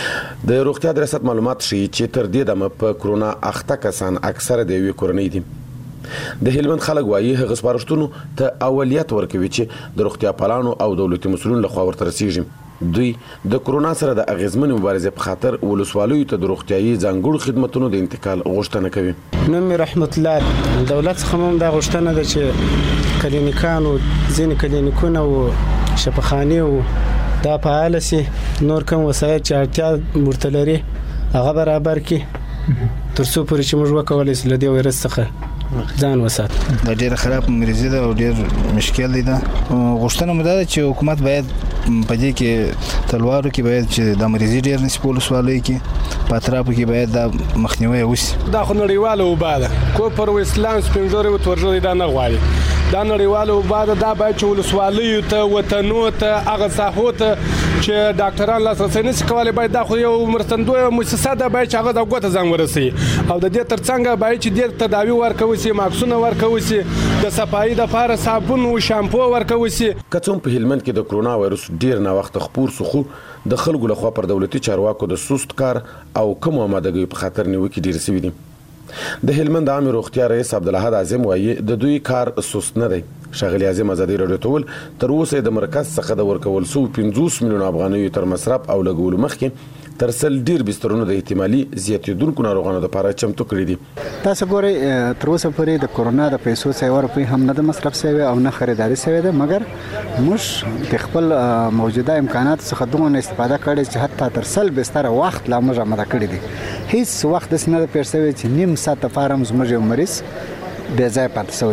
د روغتیا د ریاست معلومات ښیي چې تر دې دمه په کرونا اخته کسان اکثره د یوې کورنۍ دي. د هلمند خلک وایي هغه سپارښتنو ته اولویت ورکوي چې د روغتیا پالانو او دولتي مسؤلینو لخوا ورته رسیږي. دوی د کرونا سره د اغیزمنې مبارزې په خاطر ولسوالیو ته د روغتیایي ځانګړو خدماتونو د انتقال غوښتنه کوي. نوم رحمت الله، دولت څخه هم دا غوښتنه ده چې کلینیکانو ځینې کلینیکونه او شفاخانې او دا فعال شي، نور کوم وسایل چې اړتیا ورته لري هغه برابر کړي تر څو پورې چې موږ وکولای شو له دې وایرس څخه ځان وسات. دا ډېر خراب مریضي ده او ډېر مشکل دی. دا غوښتنه مو ده چې حکومت باید په دې کې تلوارو کې باید چې د مریضي ډېر نشي په ولسوالۍ کې په اطرافو کې باید دا مخنیوي وشي. دا خو نړیواله وبا ده، کو پر اسلام سپینځوري او تورژوري دا نه غواړي. دا نړیواله وبا ده، دا باید چې ولسوالیو ته وطنو ته هغه ساحو ته چې ډاکټران لاسرسي نشي کولای باید دا خو یو مرستندویه مؤسسه ده باید چې هغه د ګوته ځان ورسوي او د دې ترڅنګ باید چې ډېر تداوي ورکوي سي، ماکسونه ورکوي سي، د صفایي د لپاره صابون او شامپو ورکوي سي. که څوم په هلمند کې د کرونا وایروس ډیر نه وخت خپور سو، خو د خلکو لخوا پر دولتي چارواکو د سست کار او کوم آمادګۍ په خاطر نیوکې ډیر سوي دي. د هلمند عام روغتیا رئیس عبدالحد اعظم وایي د دوی کار سست نه دی. ښاغلي اعظم ازادي راډیو ته وویل تر اوسه د مرکز څخه د ورکول سوي پنځوس میلیون افغانیو تر مصرف او لګولو مخکې تر سل ډیر بسترونه د احتمالي زیاتېدونکو ناروغانو لپاره چمتو کړي دي. تاسو ګورئ تر اوسه پورې د کرونا د پیسو څو روپۍ هم نه د مصرف شوی او نه خریداري شوی ده، مګر موږ د خپل موجوده امکانات څخه دومره استفاده کړې چې حتی تر سل بستر وخت لا موږ آماده کړی دي. هیڅ وخت داسې نه ده پیښ شوی چې نیم ساعت لپاره زموږ یو مریض بې ځایه پاتې شوی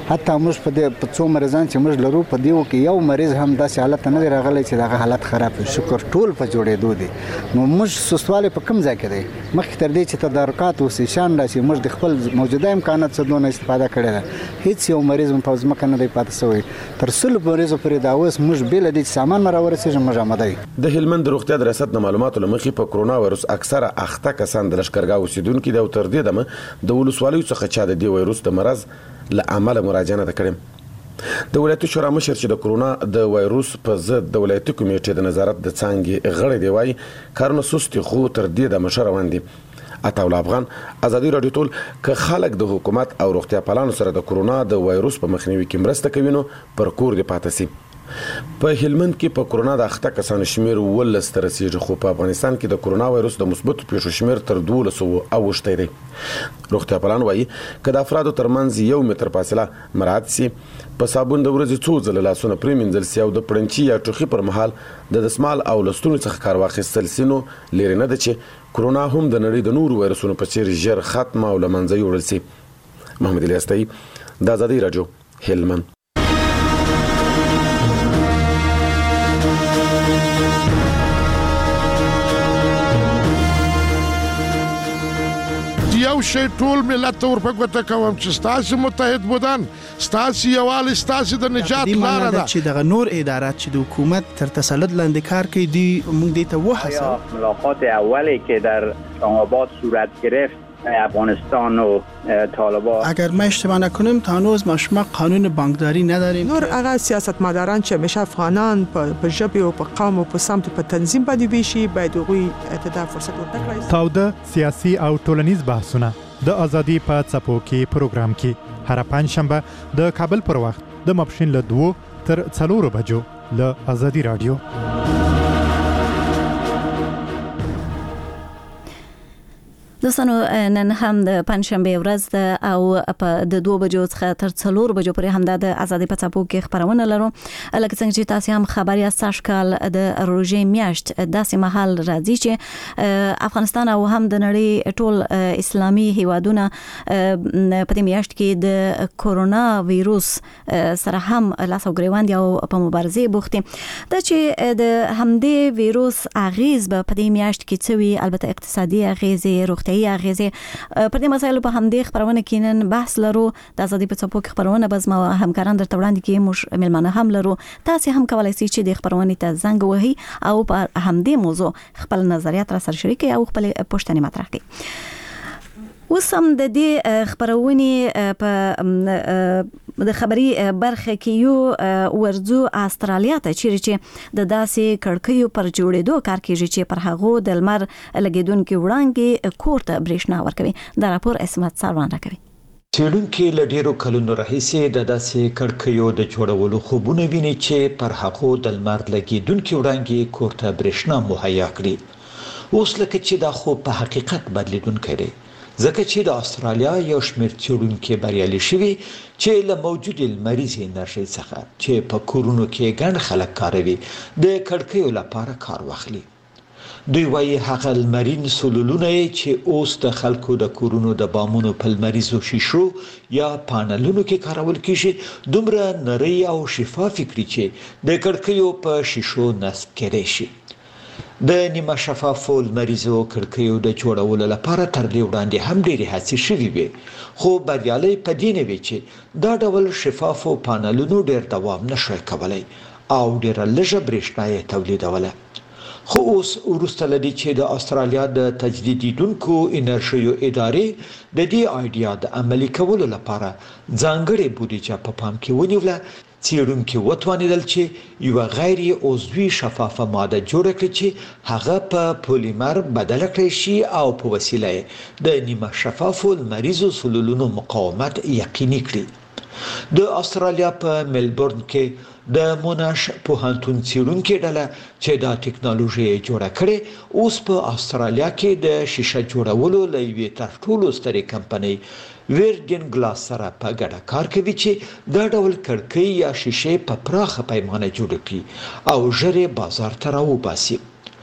حتی موږ په دې په څو مریضان چې موږ لرو په دیو کې یو مریض هم داسې حالت نه دی راغلی چې دغه حالت خراب شي. شکر ټول په جوړېدو دي. نو موږ سستوالی په کوم ځای کې دی؟ مخکې تر دې چې تدارکات وسیشان راشي موږ د خپل موجوده امکانات څخه دونه استفاده کړې ده. هیڅ یو مریض په ځمکه نه دی پاتې شوی. تر سلو مریضو پورې دا اوس موږ بېله دې چې سامان مو راورسېږي موږ آماده یو. د هلمند د روغتیا د ریاست د معلوماتو له مخې په کرونا وایروس اکثره اخته کسان د لښکرګاه اوسیدونکي دي او تر دې دمه د ولسوالیو څخه چا د دې وایروس د مرض له امله مراجعه نه ده کړې. د ولایتي شورا مشر چې د کرونا د وایروس په ضد د ولایتي کمیټې د نظارت د څانګې غړی دی وایي کارونه سست خو تر دې د مشر روان دي. عطاءالله افغان، ازادي رادیو. ټول که خلک د حکومت او روغتیا پالانو سره د کرونا د وایروس په مخنیوي کې مرسته کوي نو پر کور دې پاتې سي. په هلمند کې په کرونا د اخته کسانو شمیر ولس ته رسیږي خو په افغانستان کې د کرونا وایروس د مثبتو پیښو شمیر تر دولس سوه اوښتی دی. روغتیا پالان وایي که د افرادو ترمنځ یو متر فاصله مراعات سي، په صابون د ورځې څو ځله لاسونه پرېمنځل سي او د پړنچي یا ټوخي پر مهال د دسمال او لستونو څخه کار واخیستل سي نو لرې نه ده چې کرونا هم د نړۍ د نورو وایروسونو په څېر ژر ختمه او له منځه یوړل سي. محمد الیاستایي، د ازادي راډیو، هلمند. یو شی ټول ملت ته ورپګوته کوم چې ستاسو متحد بودن، ستاسو یووالی، ستاسو د نجات لاره ده. چې دغه نور ادارات چې د حکومت تر تسلط لاندې کار کوي دی موږ دې ته وهڅوو. ملاقات اولی که در اسلام‌آباد صورت گرفت افغانستان و طالبان، اگر ما اشتباه نکنیم تا هنوز ما شما قانون بانکداری نداریم. نور هغه سیاستمداران چې همیشه افغانان په ژبه او په قوم او په سمت په تنظیم باندې ویشي باید هغوی ته فرصت ورکړي. تاوده سیاسي او ټولنیز بحثونه د ازادي په څپو کې پروګرام کې هر پنځشنبه د کابل پر وخت د ماپښین له دوه تر څلورو بجو له ازادي رادیو. دوستانو نن هم د پنځشنبه ورځ ده او په د دوه بجو څخه تر څلور بجو پورې هم د ازادي په څپو کې خبرونه لرو. لکه څنګه چې تاسو هم خبر یاست ساشکال د روژې میاشت داسې مهال راځي چې افغانستان او هم د نړۍ ټول اسلامي هیوادونه په دې میاشت کې د کورونا وایروس سره هم لاس او ګریوان او په مبارزه بوختي. دا چې د همدې وایروس اغیز په دې میاشت کې څوي، البته اقتصادي اغیز، روغتي اغیزه پر دې مسایلو په همدې خبرونه کې نن بحث لرو. د ازادي په څپو کې خبرونه به زما همکاران درته وړاندې کوي. موږ ملمانه هم لرو. تاسو هم کولای شئ چې د خبرونې ته زنګ وهئ او په همدې موضوع خپل نظریات را سره شریک کړئ او خپل پوښتنې مطرح کړئ. اوس هم د دې خبرونې په د خبري برخه کې یو ورځو استرالیا ته چې د داسې کړکیو پر جوړېدو کار کوي چې پر هغه د لمر لګیدونکو وړانګې کوړه برېښنا ورکوي. دا راپور اسمت سالوان راکوي. څېړونکي له ډېرو کلونو راهیسې د داسې کړکیو د جوړولو خوبونه ویني چې پر هغه د لمر لګیدونکو وړانګې کوړه برېښنا مهیا کړي. اوس لکه چې دا خو په حقیقت بدلیدونکی دی، ځکه چې د استرالیا یو شمېر څېړونکي بریالي شوي چې له موجودې لمریزې انرژۍ څخه چې په کورونو کې ګڼ خلک کاروي د کړکیو لپاره کار واخلي. دوی وایي هغه لمرین سلولونه چې اوس د خلکو د کورونو د بامونو په لمریزو شیشو یا پانلونو کې کارول کېږي دومره نرۍ او شفافې کړي چې د کړکیو په شیشو نصب کېدای شي. د نیمه شفافو لمریزو کړکیو د جوړولو لپاره تر دې وړاندې هم ډېرې هڅې شوې وې، خو بریالۍ په دې نه وې چې دا ډول شفافو پانلونو ډېر دوام نشوی کولی او ډېره لږه برېښنا یې تولیدوله. خو اوس وروسته له دې چې د استرالیا د تجدیدیدونکو انرژیو ادارې د دې آیډیا د عملي کولو لپاره ځانګړې بودیجه په پام کې ونیوله، څېړونکي وتوانېدل چې یوه غیر عضوي شفافه ماده جوړه کړي چې هغه په پولیمر بدله کړی شي او په وسیله یې د نیمه شفافو لمریزو سلولونو مقاومت یقیني کړي. د استرالیا په ملبورن کې د موناش پوهنتون څېړونکي ډله چې دا ټکنالوژي جوړه کړې اوس په استرالیا کې د شیشه جوړولو له یوې تر ټولو سترې کمپنۍ ویرډین ګلاس سره په ګډه کار کوي چې دا ډول کړکۍ یا شیشې په پراخه پیمانه جوړ کړي او ژر بازار ته راوباسي.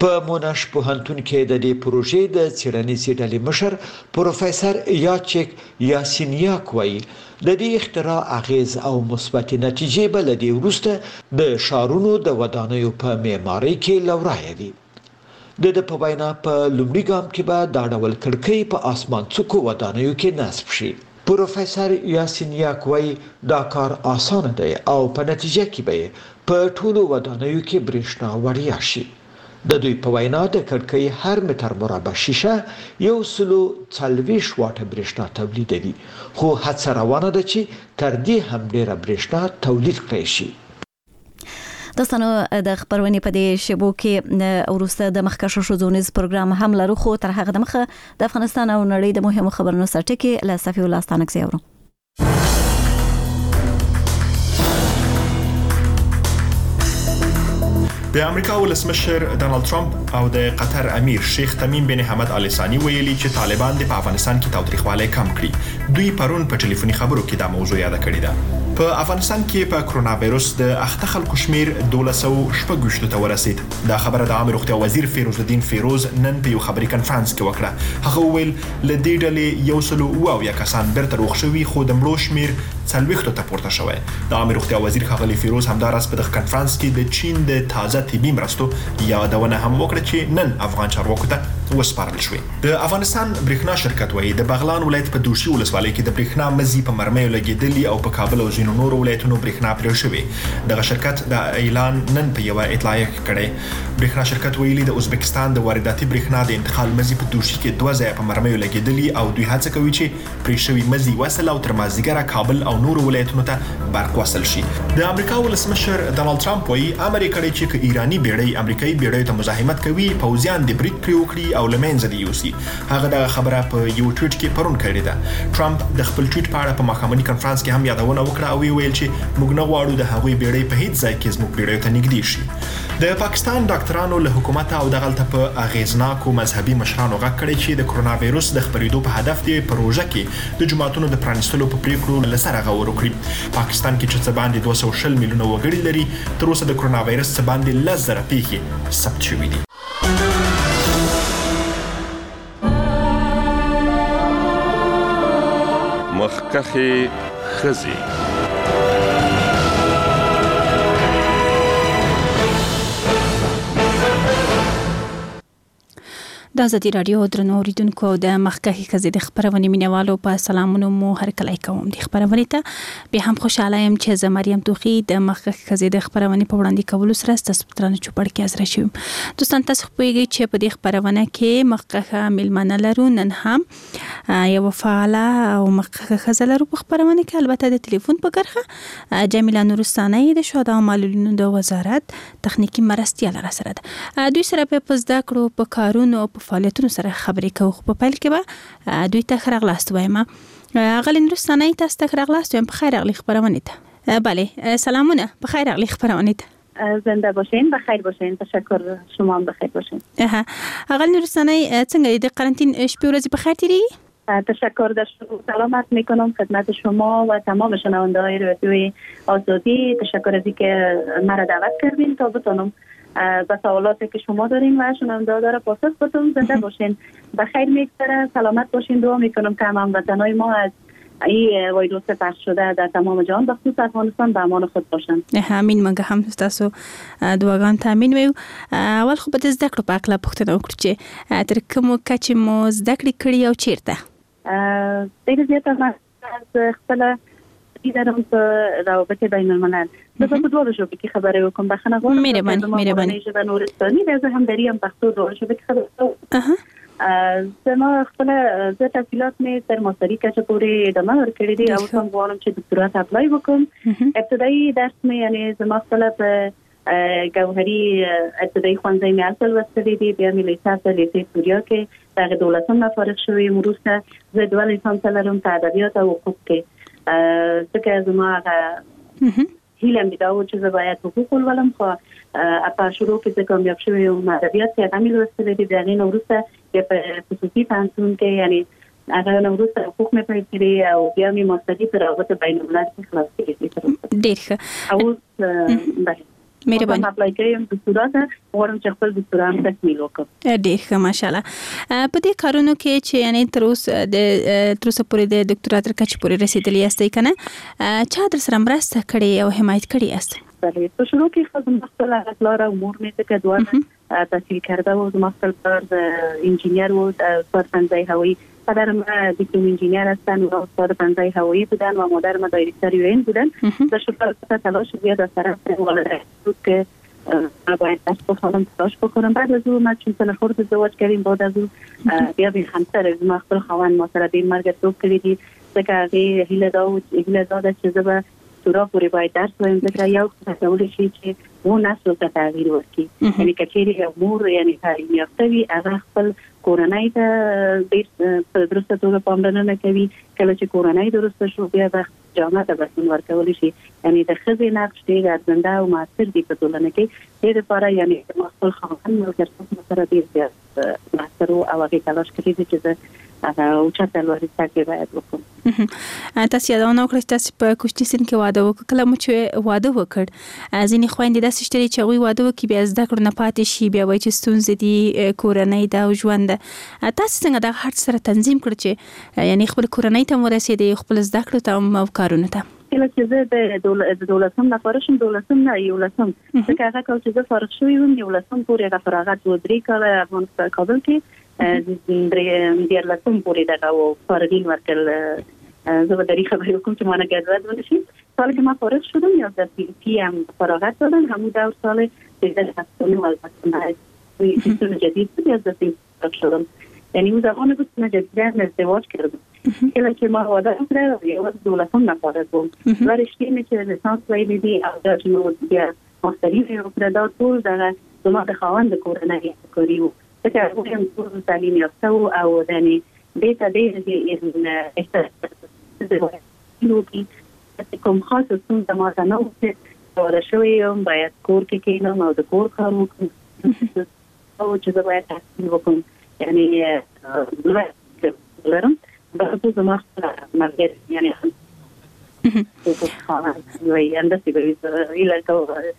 په موناش پوهنتون کې د دې پروژې د څېړنیزې ډلې مشر پروفیسور یاچک یاسینیاک وایي د دې اختراع اغیز او مثبت نتیجې به له دې وروسته د شارونو د ودانیو په معمارۍ کې لورایه وي. د د په وینا په لومړي ګام کې به دا ډول کړکۍ په اسمان څوکو ودانیو کې نصب شي. پروفیسور یاسینیاک وایي دا کار اسانه دی او په نتیجه کې به په ټولو ودانیو کې برېښنا وړیا شي. د دوی په وینا د کړکۍ هر متر مربع شیشه یو سلو څلوېښت واټه برېښنا تولیدوي، خو هڅه روانه ده چې تر دې هم ډېره برېښنا تولید کړی شي. دوستانو د خبرونې په دې شبو کې وروسته د مخکښو ښځونیز پروګرام هم لرو، خو تر هغه دمخه د افغانستان او نړۍ د مهمو خبرونو سرټکي له صفي الله ستانکزی اورو. د امریکا ولسمشر ډانلډ ټرمپ او د قطر امیر شیخ تمیم بن حمد ال ثانی ویلي چې طالبان د افغانستان کې تاوتریخوالی کم کړي. دوی پرون په ټلیفوني خبرو کې دا موضوع یاد کړې ده. په افغانستان کې په کرونا وایروس د اخته خلکو شمیر دولس سوه شپږ ویشت ته ورسید. دا خبره د عامه روغتیا وزیر فیروز الدین فیروز نن په یو خبري کنفرانس کې وکړه. هغه وویل ل دې ډلې یو سلو او یا کسان بیرته روغ شوي، خو د مړو شمیر څلوېښت ته پورته شوی. د عامه روغتیا وزیر ښاغلی فیروز همداراز په دغه کنفرانس کې د چین د تازه طبي مرستو یادونه هم وکړه چې نن افغان چارواکو ته وسپارل شوې. د افغانستان برېښنا شرکت وایي د بغلان ولایت په دوشي ولسوالۍ کې د برېښنا مزي په مرمیو لګېدلي او په کابل او ځینو نورو ولایتونو برېښنا پرې شوې. دغه شرکت د اعلان نن په یوه اطلاعیه کې کړی. برېښنا شرکت ویلي د ازبکستان د وارداتي برېښنا د انتقال مزي په دوشي کې دوه ځایه په مرمیو لګېدلي او دوی هڅه کوي چې پرې شوي مزي وصل او تر مازدیګره کابل او نورو ولایتونو ته برق وصل شي. د امریکا ولسمشر ډانلډ ټرمپ وایي امر یې کړی چې ایرانی بیړۍ امریکایي بیړیو ته مزاحمت کوي، پوځیان د بریټ پرې وکړي او له منځه دې یوسي. هغه دغه خبره په یو ټویټ کې پرون کړې ده. ټرمپ د خپل ټویټ په اړه په ماښامني کنفرانس کې هم یادونه وکړه او ویل چې موږ نه غواړو د هغوی بیړۍ په هیڅ ځای کې زموږ بیړیو ته نږدې شي. د پاکستان ډاکټرانو له حکومت او دغلته په اغیزناکو مذهبي مشرانو غږ کړی چې د کرونا وایروس د خپرېدو په هدف دی پروژه کې د جماعتونو د پرانیستلو په پریکړو له سره غور وکړي. پاکستان کې چې څه باندې دوه سوه شل میلیونه وګړي لري، تر اوسه د کرونا وایروس څه باندې لس زره پیښې ثبت شوي دي. مخکښې ښځې د ازادي راډیو درنو اوریدونکو د مخکښې ښځې د خبرونې مینوالو په سلامونو مو هرکلی کوم. د خبرونې ته بیا هم خوشاله یم چې زه مریم توخي د مخکښې ښځې د خبرونې په وړاندې کولو سره ستاسو په درانه چوپړ کې حاضره شوم. دوستان تاسو پوهیږئ چې په دې خبرونه کې مخکښه میلمنه لرو. نن هم یوه فعاله او مخکښه ښځه لرو په خبرونه کې، البته د تلیفون په کرښه جمیله نورستانۍ د شهدا او معلولینو د وزارت تخنیکی مرستیاله را سره ده. دوی سره په زده کړو په کارونو په فعالیتونو سره خبرې کوو. خو په پیل کې به دوی ته ښه راغلاست وایم. اغلې نورستانۍ تاسو ته ښه راغلاست وایم. په خیر راغلي خبرونې ته. بله سلامونه، په خیر راغلي خبرونې ته. زنده باشین، بخیر باشین. تشکر، شما هم بخیر باشین. اغلې نورستانۍ څنګه د قرنطین شپې ورځې په خیر تیریږي؟ تشکر، در سلامت میکنم خدمت شما و تمام شنونده های رادیوی آزادی. تشکر از اینکه مرا دعوت کردین تا بتونم به سوالاتی که شما دارین و شنونده داره پاسخ بدم. زنده باشین، بخیر میگذره، سلامت باشین. دعا میکنم که هموطنان ما از این وایروس پخش شده در تمام جهان به خصوص افغانستان به امان خود باشن. همین منګه هم تاسو دعاګان تامین ویو. اول خو به زده کړو په اړه پوښتنه وکړو چې تر کومه کچې مو زده کړې کړې او چیرته؟ ډېر زیاته ما از خپل دیدارم په روابط بین الملل زه په دوه ژبو کې خبرې وکم. بخښنه غواړم. مهرباني مهرباني. ژبه نورستاني ده، زه هم دریم پښتو دوه ژبې کې خبرې کوم. زما خپل زه تحصیلات مې تر ماستري کچه پورې ادامه ورکړې دي او هم غواړم چې دکتورا ته اپلای وکم. ابتدایي درس مې یعنی زما خپل په گوهری ابتدایی ښوونځی مې هلته لوستلی دی. بیا مې لیسانس په لیسې سوریا کې د هغې دولسم نه فارغ شوې. وروسته زه دوه لیسانس لرم په ادبیات او حقوق کې. ځکه زما هغه هیله مې دا و چې زه باید حقوق ولولم، خو په شروع کې زه کامیاب شوې وم. ادبیات کې هغه مې لوستلی دی. د هغې نه وروسته بیا په خصوصي پوهنتون کې یعنې هغه نه وروسته حقوق مې پیل کړي او بیا مې ماستري په روابط بین الملل کې خلاص کړي. ډېر ښه. او اوس بله مهرباني اپلای کړم دکتورا ته غواړم چې خپل دکتورا هم تکمیل وکړم. ډیر ښه ماشاءالله. په دې کارونو کې چې یعنی تر اوسه د تر اوسه پورې د دکتورا تر کچې پورې رسیدلی یاستئ کنه چا در سره مرسته کړې او حمایت کړې است؟ بله تو شروع کی خودم مختل اخلاق امور میشه که دوان تحصیل کرده و مختل پر انجینیر و استاد فنزای هوایی. پدرم دیپلم انجینیر هستن و استاد فنزای هوایی بودن و مادر ما دایرکتور یوئن بودن. در شکل تلاش زیاد از طرف والدین بود که باید دست بخوام تلاش بکنم. بعد از اون ما چون سال خورد ازدواج کردیم، بعد از اون بیا بی همسر از مختل خوان ما سر دین مرگ تو کلیدی سکه هیله داود هیله داده چیزا به دکترا پورې باید درس وایم ځکه یو څه کولی شي چې و نسل ته تغییر ورکړي. یعنی که چیرې یو مور یعنی تعلیم یافته وي هغه خپل کورنۍ ته ډېر په درسته توګه پاملرنه کوي. کله چې کورنۍ درسته شو بیا به جامعه ته بدلون ورکولی شي. یعنی د ښځې نقش ډېر ارزنده او مؤثر دی په ټولنه کې. دې دپاره یعنی ما خپل خاوند ملګرتوب سره ډېر زیات مؤثر و او هغې تلاش کړی دی چې زه اوچته لوړې زده باید وکړم. تاسو یادونه وکړه چې تاسو په کوشتي سن کې واده وکړ. کله مو چې واده وکړ ځینې خویندې داسې شته چې هغوی واده وکړي بیا زده کړو نه پاتې شي، بیا وایي چې ستونزې دي کورنۍ ده او ژوند ده. تاسو څنګه دغه هر څه سره تنظیم کړ چې یعنی خپل کورنۍ ته مو رسېدې، خپل زده کړو ته هم او کارونو ته؟ کله چې زه د دولتم لپاره شم دولتم نه یولسم ځکه هغه کله چې زه فارغ شوی وم یولسم پورې هغه فراغت و درې کاله افغانستان کابل کې درې دیارلسم پورې دغه و فارغین ورکړل. زه به دری خبرې وکړم چې مانه ګډوډ ونشي. سال که ما فارغ شدم یا در پی پی هم فراغت دادم همون دور سال سیزده هفتم و البته سیستم جدید بود یا در پی فارغ شدم. یعنی اون زمان بود که من جدیدن ازدواج کردم. کله که ما واده کرد یا دولتم نفارغ بود و رشته که لیسانس ویلی دی او در جنوب بیا ماستری وکړه دا ټول دغه زما د خاوند کورنۍ کاری و ځکه هغوی هم ټول تعلیم یافته و او یعنې دې ته ډېر احساس کوم خاص ستونزه ماته نه وه چې واده شوې یم باید کور کې کښېنم او د کور کار وکړم او چې زه باید تحصیل وکړم یعنې لوړ لرم. بخصوص زما خپله ملګرې یعنې یوې همداسې به وي زه هیله کوم.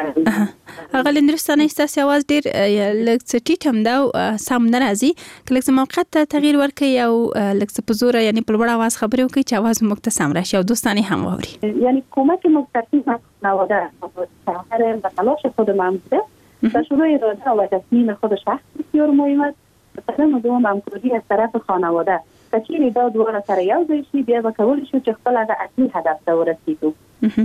اغلی نورستانه ستاسو आवाज ډیر لږ څه ټیټ هم دا او سم نه راځي. که لږ څه موقت ته تغییر ورکړئ او لږ څه په زوره یعنی په لوړ आवाज خبرې وکړئ چې आवाज موږ ته سم راشي او دوستان هم واوري. یعنی کمک مستقیم از خانواده شوهر و تلاش خودم هم بوده و شروع اراده و تصمیم خود شخص بسیار مهم است. مثلا دوم همکاری از طرف خانواده کچیری دا دواره سره یو ځای شي بیا به کولی شو چې خپل هغه اصلي هدف ته ورسېږو.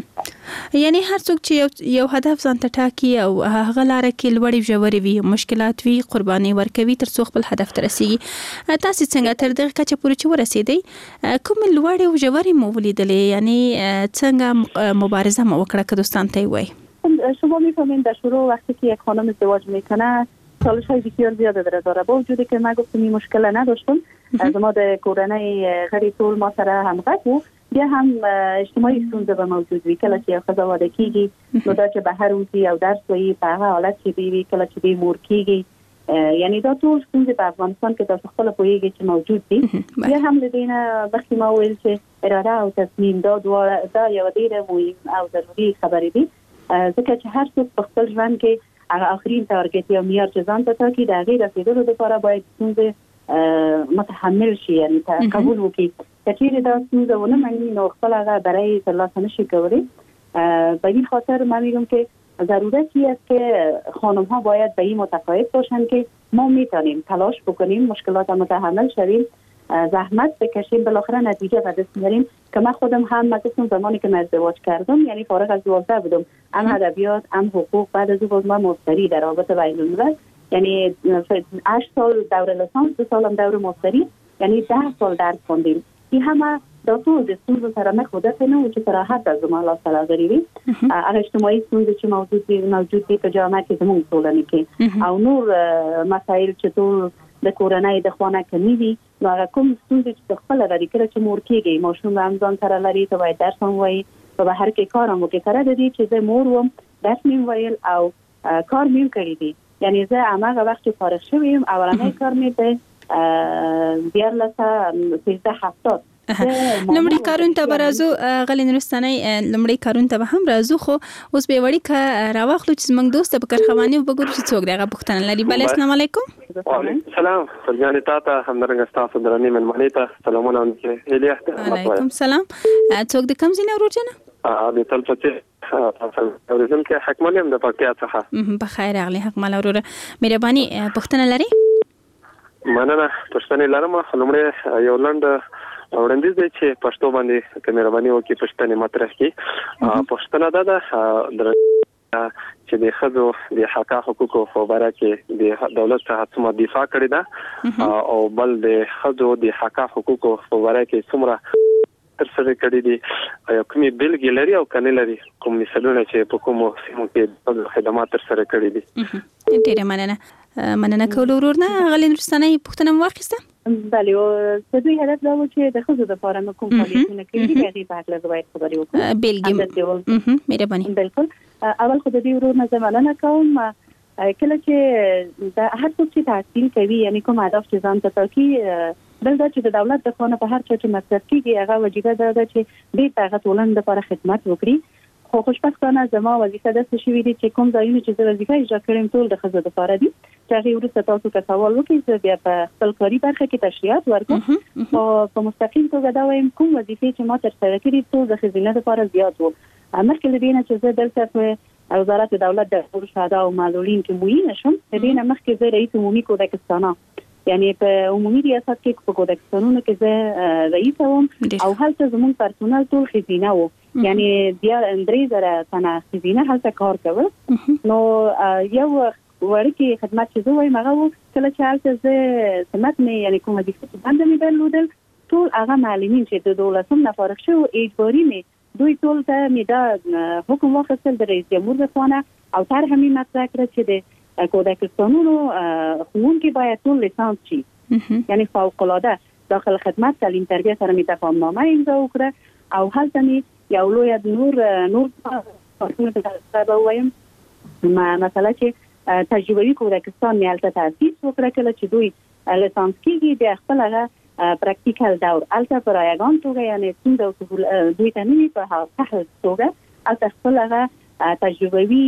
یعنی هر څوک چې یو هدف ځان ته ټاکي او هغه لاره کې لوړې ژورې وي مشکلات وي قرباني ورکوي تر څو خپل هدف ته رسېږي. تاسو څنګه تر دغه کچه پورې چې ورسېدئ کومې لوړې او ژورې مو ولیدلې یعنی څنګه مبارزه مو وکړه که دوستان ته یې وایي؟ شما می‌فهمید در شروع وقتی که یک خانم ازدواج میکنه چالش های بسیار زیاده داره داره با وجودی که من گفتم این مشکل نداشتم از ما در کورنۍ غری طول ما سره همغږ وو بیا هم اجتماعي ستونزه به موجود وي. کله چې یو ښځه واده کېږي نو دا چې بهر وځي او درس وایي په هغه حالت کې دی وي کله چې دی مور کېږي یعنی دا ټول ستونزې په افغانستان کې تاسو خپله پوهېږئ چې موجود دي. بیا هم له دې نه مخکې ما وویل چې اراده او تصمیم دا دواړه دا یوه ډېره مهم او ضروري خبرې دي ځکه چې هر څوک په خپل ژوند کې هغه آخرین تارگت یا معیار چې ځان ته ټاکي د هغې رسېدلو لپاره باید ستونزې متحمل شي یعنی قبول وکړي. که چیرې دا ستونزه ونه مني نو خپل هغه برای ترلاسه نشي کولی. به این خاطر من میگم که ضرورتی است که خانم ها باید به این متقاعد باشند که ما میتونیم تلاش بکنیم مشکلات متحمل شویم زحمت بکشیم بالاخره نتیجه به دست میاریم. که من خودم هم مثلا زمانی که من ازدواج کردم یعنی فارغ از دوازده بودم هم ادبیات هم حقوق بعد از اون من مستری در رابطه بین الملل یعنی هشت سال دوره لیسانس دو سالم دوره مستری یعنی ده سال درس خوندیم. این همه دا ټول د ستونزو سره مخ وده نه و چې صراحت از ما الله تعالی غری وي هغه اجتماعي ستونزې چې موجود دي موجود دي په جامعه کې زموږ ټولنه کې او نور مسایل چې ټول د کورنۍ د خوانه کمی وي نو هغه کوم ستونزې چې خپل لري کله چې مور کېږي ماشوم هم ځان سره لري ته باید درس هم وایي په بهر کې کار هم وکړي سره د دې چې زه مور وم درس مې ویل او کار مې کړی دی یعنی زه هغه وخت چې فارغ شوم اولنۍ کار مې په دیارلسه سیزده هفتاد لمړی کارون ته برازو غلی نورستاني لمړی کارون ته هم رازو خو اوس به وړي کا راوخلو چې موږ دوست په کارخانه وګورو چې څوک دغه پښتنه لري. بل السلام علیکم. وعلیکم السلام. فرجاني تاته همدرنګ تاسو درنې منمنې ته سلامونه وکړي. الیا علیکم السلام. څوک د کوم ځای نه ورجنه؟ ا د تلپته تاسو ورزم کې حکملیم د پکتیا څخه. بخیر اغلی حکمل وروره. مهرباني پښتنه لري؟ مننه. پښتنه لرم. لمړی یو لند وړاندیز دی چې پښتو باندې د مهرباني وکړي پښتنه مطرح کړي. پښتنه دا د چې د خځو د حق حقوقو په اړه کې د دولت څخه څومره دفاع کړې ده او بل د خځو د حق حقوقو په اړه کې څومره تر سره کړې دي یو کومي بلګي لري او کنه لري کوم مثالونه چې په کومو سیمو کې د خدمات تر سره کړې دي. ډیره مننه. مننه کول ورورنه غلین رستانه پښتنه واخیسته. بله او د دوی هدف دا و چې د خځو د فارم کوم فعالیتونه کوي د هغې په اړه باید خبرې وکړو. بلګي مهرباني. بالکل. اول خو د دې ورونه زمانه کوم کله چې د هر څه چې تحصیل کوي یعنی کوم هدف چې ځان ته ټاکي بل دا چې د دولت د خونه په هر څه چې مقصد کیږي هغه وجیبه ده چې دې ته غوښتل لپاره خدمت وکړي. خو خوشبختانه زما وظیفه ده چې شوې دي چې کوم ځایونه چې د وظیفه اجرا کړم ټول د خځو لپاره دي. چې هغه ورته تاسو ته سوال وکړي چې بیا په خپل کاري برخه کې تشریحات ورکړم او په مستقیم توګه دا وایم کوم وظیفه چې ما تر سره کړې ټول د خزینه لپاره زیات وو. مخکې له دې نه چې زه دلته په وزارت دولت د ارشاد او معلولین کې موین شم د دې نه مخکې زه رئیس عمومي کودکستانه یعنی په عمومي ریاست کې په کودکستانونو کې زه رئیس وم او هلته زموږ پرسونل ټول خزینه وو یعنی بیا درې زره تنه خزینه هلته کار کول. نو یو ورکی خدمت چې زه وایم هغه کله چې هلته زه سمت مې یعنی کوم وظیفه باندې مې درلودل ټول هغه معلمین چې د دولتوم نه فارغ شو اجباري مې دوی ټول ته مې دا حکم واخیستل د رئیس جمهور لخوا او طرح مې مطرح کړه چې د کودکستانونو ښوونکي باید ټول لیسانس شي یعنی فوق العاده داخل خدمت تعلیم تربیه سره مې تفاهمنامه امضا وکړه او هلته مې یو لوی نور نور څه وایم مثلا چې تجربوي کودکستان مې هلته تاسیس وکړه کله چې دوی لیسانس کیږي د خپل هغه پراکټیکل دور البته پر یگان توګه یعنی څنګه دوی ته نه په هغه توګه البته خپل هغه تجربوي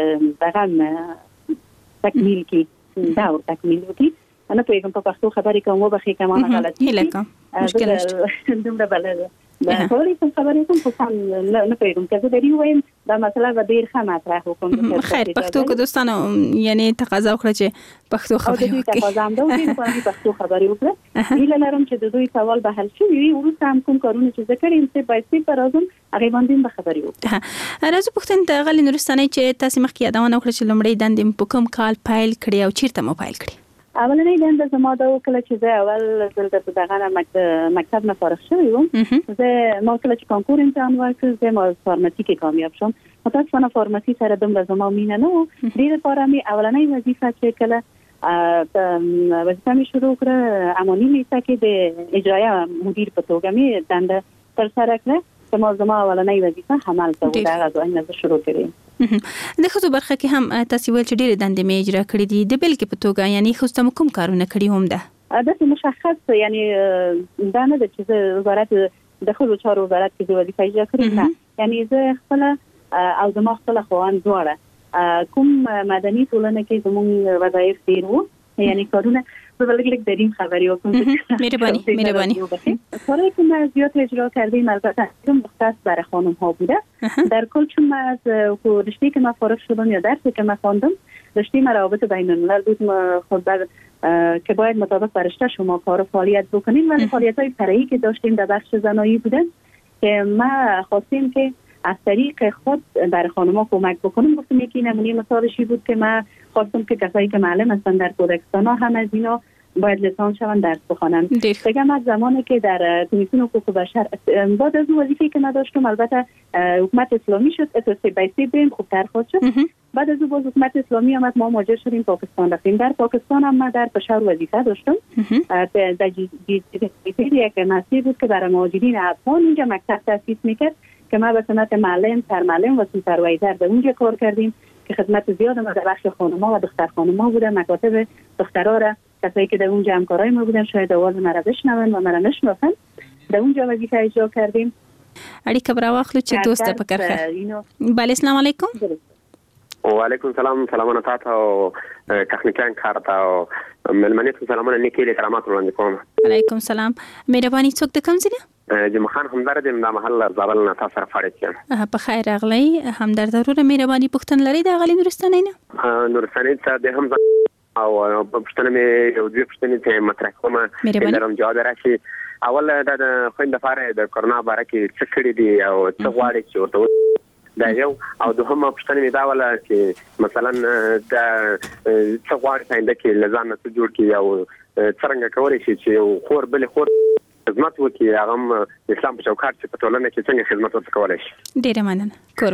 دغه تکمیل کی دور تکمیل کی انا پیغام په پښتو خبرې کوم وبخې کومه غلطي هیله مشکل نشته دومره بلل دا ټولې څه خبرې کوم خو سم نه پیغام کړه د ریویم دا مسله به ډیر ښه مطرح وکم. خیر پښتو کو دوستانو یعنی تقاضا وکړه چې پښتو خبرې وکړي. تقاضا هم دا چې په پښتو خبرې وکړه. هیله لرم چې د دوی سوال به حل شي وي ورته هم کوم کارونه چې ذکر یې څه باید په راځم هغه باندې به خبرې وکړه. راځو پښتون غلي نورستاني چې تاسو مخکې یادونه وکړه چې لمړی دندې په کوم کال فایل کړی او چیرته مو فایل کړی؟ اولنې دنده زما د وکړه چې زه اول دلته په دغه مکتب نه فارغ شوی وم. زه ما کله چې کانکور امتحان ورکړ زه ما فارماسي کې کامیاب شوم. متاسفانه فارماسي سره دومره زما مینه نه و. دې لپاره مې اولنۍ وظیفه چې کله وظیفه مې شروع کړه امانی میسا کې د اجرایه مدیر په توګه مې دنده تر سره کړه. زما زما اولنۍ وظیفه همالته و دا غواړم نه شروع کړم. د خصو برخه کې هم تاسو ول چې ډېر دندې مې اجرا کړې دي د بل کې په توګه یعنی خو تاسو کوم کارونه کړی هم ده دا مشخص یعنی دا نه د چې وزارت د خلکو چارو وزارت کې د وظیفه اجرا کړې نه یعنی زه خپل او زما خپل خوان دواړه کوم مدني ټولنه کې زموږ وظایف ډیر وو یعنی کارونه به بلکه دریم خبری وکم. مهربانی مهربانی. کاری که ما زیاد اجرا کردیم البته چون مختص برای خانم ها بوده. در کل چون ما از رشته که ما فارغ شدم یا درسی که ما خواندم رشته روابط بین الملل بود. ما خود بر که باید مطابق بر رشته شما کار و فعالیت بکنیم ولی فعالیت‌های فرعی که داشتیم در بخش زنایی بوده که ما خواستیم که از طریق خود در خانم‌ها کمک بکنیم. گفتم یکی نمونه مثالشی بود که ما خواستم که کسایی که معلم هستن در کودکستان ها هم از اینا باید لیسانس شون درس بخونن. بگم از زمانی که در کمیسیون حقوق بشر بعد از وظیفه‌ای که نداشتم البته حکومت اسلامی شد اساسی بیسی بریم خوبتر خواهد شد. بعد از باز حکومت اسلامی آمد ما مهاجر شدیم پاکستان رفتیم. در پاکستان هم ما در پشاور وظیفه داشتم. در یک مسیر بود که برای مهاجرین افغان اونجا مکتب تاسیس میکرد که ما به سمت معلم سرمعلم و سوپروایزر در اونجا کار کردیم که خدمت زیاد ما در بخش خانم‌ها و دختر خانم‌ها بوده. مکاتب دخترها را کسایی که در اونجا همکارای ما بودن شاید آواز مرا بشنون و مرا نشناسن در اونجا وظیفه اجرا کردیم. اړیکه براواخلو چې دوست په کرخه. بله السلام علیکم. و علیکم سلام، سلامونه تاسو او تخنیکان کارته او ملمنیتو سلامونه نیکی له کرامات وړاندې کوم. علیکم سلام. مهرباني څوک د کوم ځای نه؟ جمع خان همدرد د محل زابل نه تاسو سره فاړی کیم. په خیر راغلی همدرد ضروره مهرباني پوښتنه لري د غلی نورستاني نه؟ نورستاني ته د هم او پوښتنه مې یو دوه پوښتنې ته مطرح کوم درم جواب راشي. اول د خويند لپاره د کرونا باره کې څه کړی دی او څه غواړي چې ورته دا یو او دوهمه پوښتنه مې دا ولا چې مثلا د څه غواړي څنګه کې لزان څه جوړ کی او څنګه کولای شي چې یو خور بل خور خدمت وکړي هغه اسلام په چوکاټ کې په ټولنه کې څنګه خدمت وکولای شي. ډیره مننه کور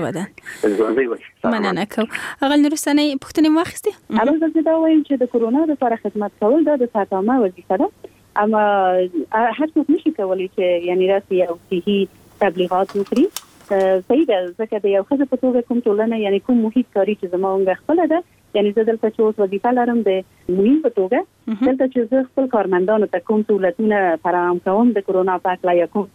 ودان. مننه کو هغه نورستاني پوښتنه واخیسته. اول ځل دا وایم چې د کرونا لپاره خدمت کول د ساتامه وظیفه ده، اما هر څوک نشي کولای چې یعنی راسي او صحي تبلیغات وکړي. صحیح ده ځکه د یو ښځه په توګه کوم ټولنه یعنی کوم محیط کاری چې زموږ خپل ده، یعنی زه دلته چې اوس وظیفه لرم د مهم په توګه دلته چې زه خپل کارمندانو ته کوم سہولتونه فراهم کوم د کرونا په اړه یا کوم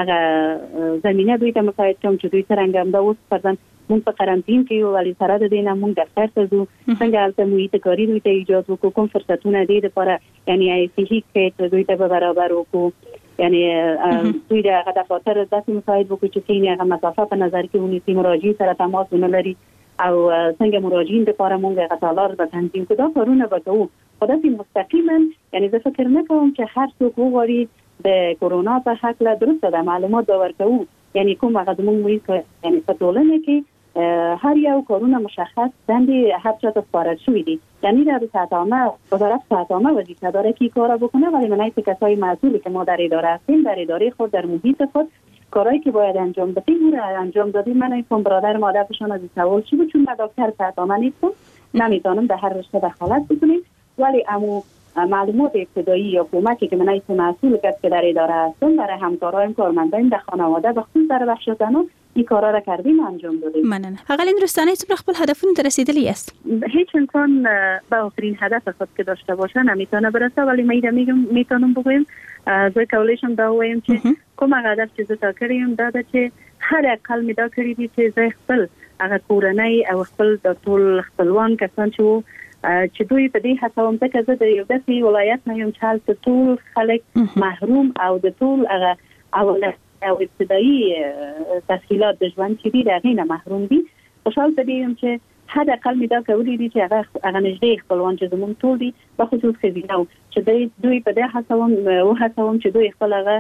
هغه زمينه دوی ته مساعد کوم چې دوی څنګه هم دا اوس پردان مونږ په قرنطین کې یو ولی سره د دینه مونږ دفتر ته ځو څنګه البته محیط کاری دوی ته ایجاد وکړو، کوم فرصتونه دي لپاره یعنی صحي کې دوی ته برابر وکړو، یعنی دوی د هغه دفاتر داسې مساعد وکړو چې کینه هغه مسافه په نظر کې ونیسي، مراجع سره تماس ونلري او څنګه مراجعین لپاره مونږ هغه تالار به تنظیم کړو. دا کارونه به کوو خو داسې مستقیما یعنی زه فکر نه کوم چې هر څوک وغواړي د کرونا په حق له درسته د معلومات ورکوو، یعنی کوم هغه زموږ محیط یعنی په ټولنه کې هر یو کارونه مشخص دندې هر چا ته سپارل شوی دي، یعنی در ساتامه وزارت ساتامه وظیفه داره که کارا بکنه، ولی من ایت کسای مسئولی که ما در اداره هستیم در اداره خود در محیط خود کارهایی که باید انجام بدیم رو انجام دادیم. من این برادر مادرشون از سوال چی بود چون من دکتر ساتامه نیستم نمیتونم در هر رشته دخالت بکنیم، ولی امو معلومات ابتدایی یا کمکی که من ایت مسئول کس که در اداره هستم برای همکارایم کارمندایم در خانواده به خصوص در بخش زنان این کارا را کردیم انجام دادیم. مننه. اقل این رستانه څومره خپل هدفونو ته رسیدلی است؟ هیچ انسان به آخرین هدف خود که داشته باشه نمیتونه برسه، ولی من میگم میتونم بگویم زه کولای شم دا وایم چې کوم هدف چې زه تا کړیم دا ده چې هر اقل می دا کړی دي چې زه خپل هغه کورنۍ او خپل د ټول خپلوان کسان چې چې دوی په دې هڅوم ته چې زه د یو داسې ولایت نه یم چې ټول خلک محروم او د ټول هغه اول او ابتدایی تسهیلات د ژوند چې دي دغه نه محروم دي. خوشحال پدې یم چې حد اقل می دا کولی دي چې هغه هغه نږدې خپلوان چې زموږ ټول دي په خصوص خزینه چې دوی په دې هڅوم او هڅوم چې دوی خپل هغه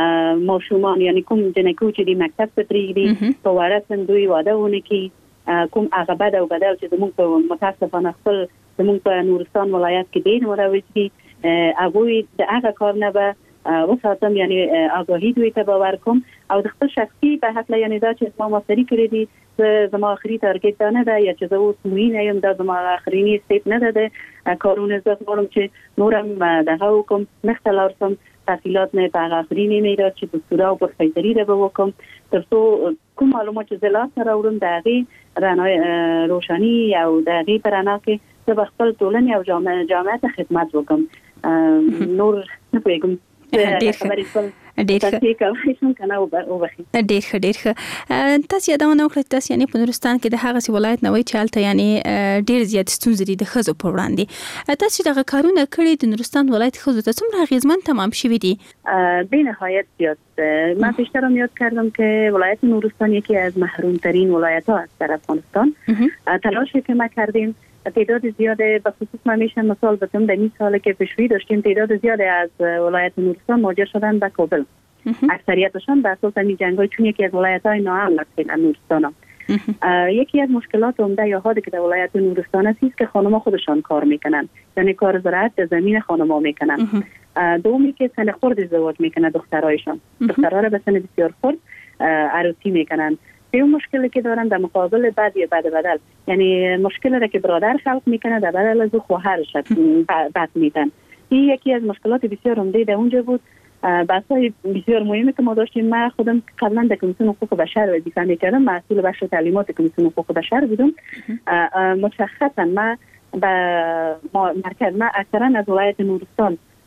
ماشومان یعنی کوم جنکو چې د مکتب ته تریږي په ورسن دوی واده ونه کی کوم هغه بد او بدل چې زموږ په متاسفانه خپل زموږ په نورستان ولایت کې ډیر مروج دي هغه د هغه کار نه به وساتم یعنی آگاهی دوی ته باور کوم او د خپل شخصي په حق لا یعنی دا چې ما مستری کړی دي زما اخري تارګت نه ده یا چې زه اوس موینه یم دا زما اخرینی سټیپ نه ده کارونه زه غواړم چې نورم دغه کوم مختلف سم تفصیلات نه په اخرینی میرا چې د سورا او پروفیسوري ده وکم ترڅو کوم معلومات چې زلا سره ورم دغه رانای روشنی او دغه پرانا کې زه خپل ټولنې او جامعه جامعه ته خدمت وکم نور نه پېګم ډیر ښه ډیر ښه ډیر ښه ډیر ښه تاسو یادونه وکړه تاسو یعنی په نورستان کې د هغه ولایت نه وای چې حالت یعنی ډیر زیات ستونزې دي د خزو په وړاندې تاسو دغه کارونه کړی د نورستان ولایت خزو ته څومره غیزمن تمام شوی دي؟ به نهایت زیاد. من بیشترم یاد کردم که ولایت نورستان یکی از محروم ترین ولایت ها است در افغانستان. تلاشی که ما کردیم تعداد زیاد به خصوص ما میشه مثال بزنم در این سال که پیشروی داشتیم تعداد زیاد از ولایت نورستان مهاجر شدن به کابل، اکثریتشان به اساس این جنگ‌های چون یکی از ولایت‌های ناامن است در نورستان. یکی از مشکلات عمده یا حادی که در ولایت نورستان است که خانم‌ها خودشان کار میکنن، یعنی کار زراعت در زمین خانم‌ها میکنن. دومی که سن خرد ازدواج میکنن دخترایشان، دخترها را به سن بسیار خرد عروسی میکنن. به اون مشکلی که دارن در مقابل بعد یا بعد بدل یعنی مشکلی را که برادر خلق میکنه در بدل از خواهرش بد میدن. این یکی از مشکلات بسیار عمده در اونجا بود. بحث‌های بسیار مهمی که ما داشتیم، من خودم قبلا در کمیسیون حقوق بشر وظیفه میکردم، مسئول بخش تعلیمات کمیسیون حقوق بشر بودم. مشخصا ما به مرکز ما اکثرا از ولایت نورستان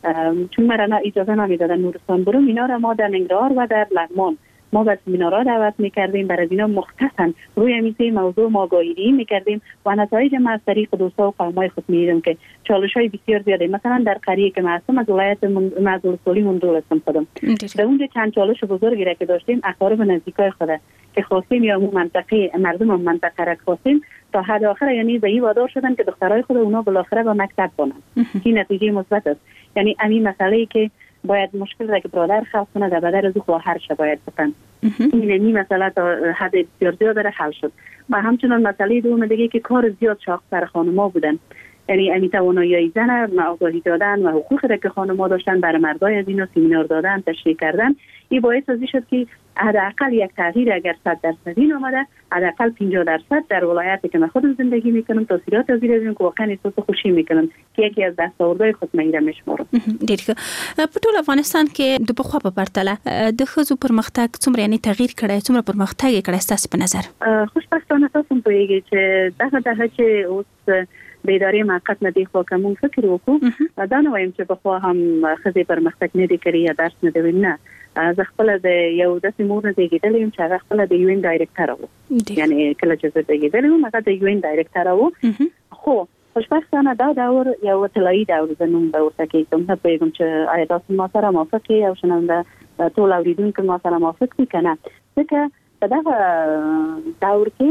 چون مرا اجازه نمیدادن نورستان برم، اینا را ما در ننگرهار و در لغمان ما به سمینارها دعوت میکردیم، برای اینا مختصا روی میز موضوع ما آگاهی میکردیم و نتایج ما از طریق دوستا و قومای خود میدیدم که چالش های بسیار زیاده. مثلا در قریه که ما هستم از ولایت مزولسولی مندول هستم خودم، در اونجا چند چالش بزرگی را که داشتیم اقارب نزدیکای خوده که خواستیم یا منطقه مردم منطقه را خواستیم تا حد آخر، یعنی به این وادار شدن که دخترای خود اونا بالاخره به مکتب برن. این نتیجه مثبت است. یعنی همین مسئله که باید مشکل را که برادر خلق کنه در بدر از خواهر شه باید بکن. این این مسئله تا حد بسیار زیاد داره حل شد. و همچنان مسئله دوم دیگه که کار زیاد شاق سر خانم‌ها بودن، یعنی امی توانایی زن آگاهی دادن و حقوقی را که خانم‌ها داشتن برای مردای از اینا سمینار دادن، تشریح کردن، این باعث از شد که حداقل یک تغییر اگر صد درصد آمده، حداقل پنجاه درصد در ولایتی که من خودم زندگی میکنم تاثیرات از این که واقعا احساس خوشی میکنم که یکی از دستاوردهای خود من میشمارم. ډیر ښه. په ټول افغانستان کې د پخوا په پرتله د ښځو پرمختګ څومره یعنی تغییر کړی، څومره پرمختګ یې کړی ستاسو په نظر؟ خوشبختانه تاسو پوهیږئ چې دغه دغه چې اوس بیداری موقت نه دی خو کوم فکر وکړو دا نه وایم چې بخوا هم ښځې پرمختګ نه دی کړی یا درس نه دی، نه. زه خپل د یو داسې مور نه زیږېدلې یم چې هغه خپله د یو این ډایرکټره وه، یعنې کله چې زه زیږېدلې وم هغه د یو این ډایرکټره وه. خو خوشبختانه دا دور یو طلایي دور زه نوم به ورته کېږدم. نه پوهېږم چې آیا تاسو ما سره موافق یې او شنونده ټول اورېدونکي ما سره موافق دي که نه؟ ځکه په دغه دور کې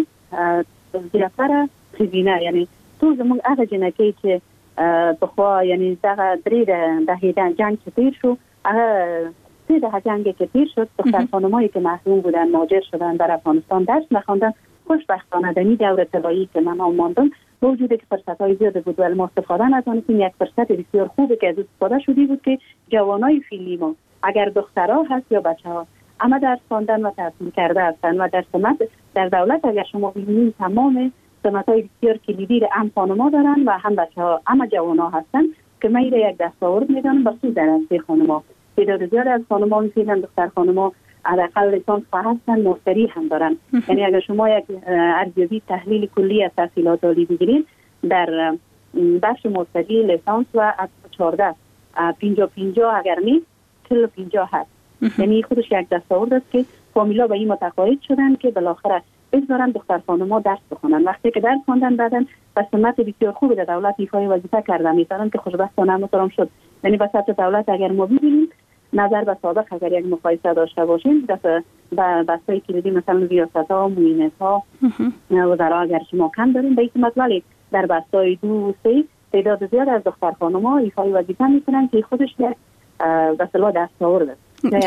زیاتره ښځینه یعنې ټول زموږ هغه جنکۍ چې پخوا یعنې دغه درې دهې جنګ چې تېر شو، هغه سه دهه جنگی که تیر شد دختر خانمایی که محروم بودن مهاجر شدن در افغانستان درس نخواندن. خوشبختانه در این دور طلایی که من ماندم با وجود که فرصت‌های زیاد بود ولی ما استفاده نتونستیم، یک فرصت بسیار خوبه که از استفاده شدی بود که جوانای فیلی ما اگر دخترها هست یا بچه‌ها اما درس خواندن و تحصیل کرده هستند و در سمت در دولت اگر شما ببینید تمام سمت‌های بسیار کلیدی هم خانم‌ها دارن و هم بچه‌ها اما جوان‌ها هستن که من این یک دستاورد میدونم بخصوص در حوزه خانم‌ها. تعداد زیاد از خانم‌ها می‌بینن دختر خانم‌ها حداقل لیسانس هستن، مستری هم دارن. یعنی اگر شما یک ارزیابی تحلیل کلی از تحصیلات عالی بگیرید در بخش مستری لیسانس و چهارده پنجاه پنجاه اگر نیست چهل پنجاه هست. یعنی خودش یک دستاورد است که فامیلا به این متقاعد شدن که بالاخره بذارن دختر خانم‌ها درس بخونن. وقتی که درس خواندن بعدن به سمت بسیار خوبی در دولت ایفای وظیفه کردن می‌تونن که خوشبختانه محترم شد. یعنی به سطح دولت اگر ما ببینیم نظر به سابق اگر یک مقایسه داشته باشیم در بحث‌های کلیدی مثلا ریاست‌ها، معینت‌ها، وزرا اگر شما کم داریم به این صورت، ولی در بحث‌های دو و سه تعداد زیاد از دختر خانم‌ها ایفای وظیفه می‌کنن که خودش یک به اصطلاح دستاورد است.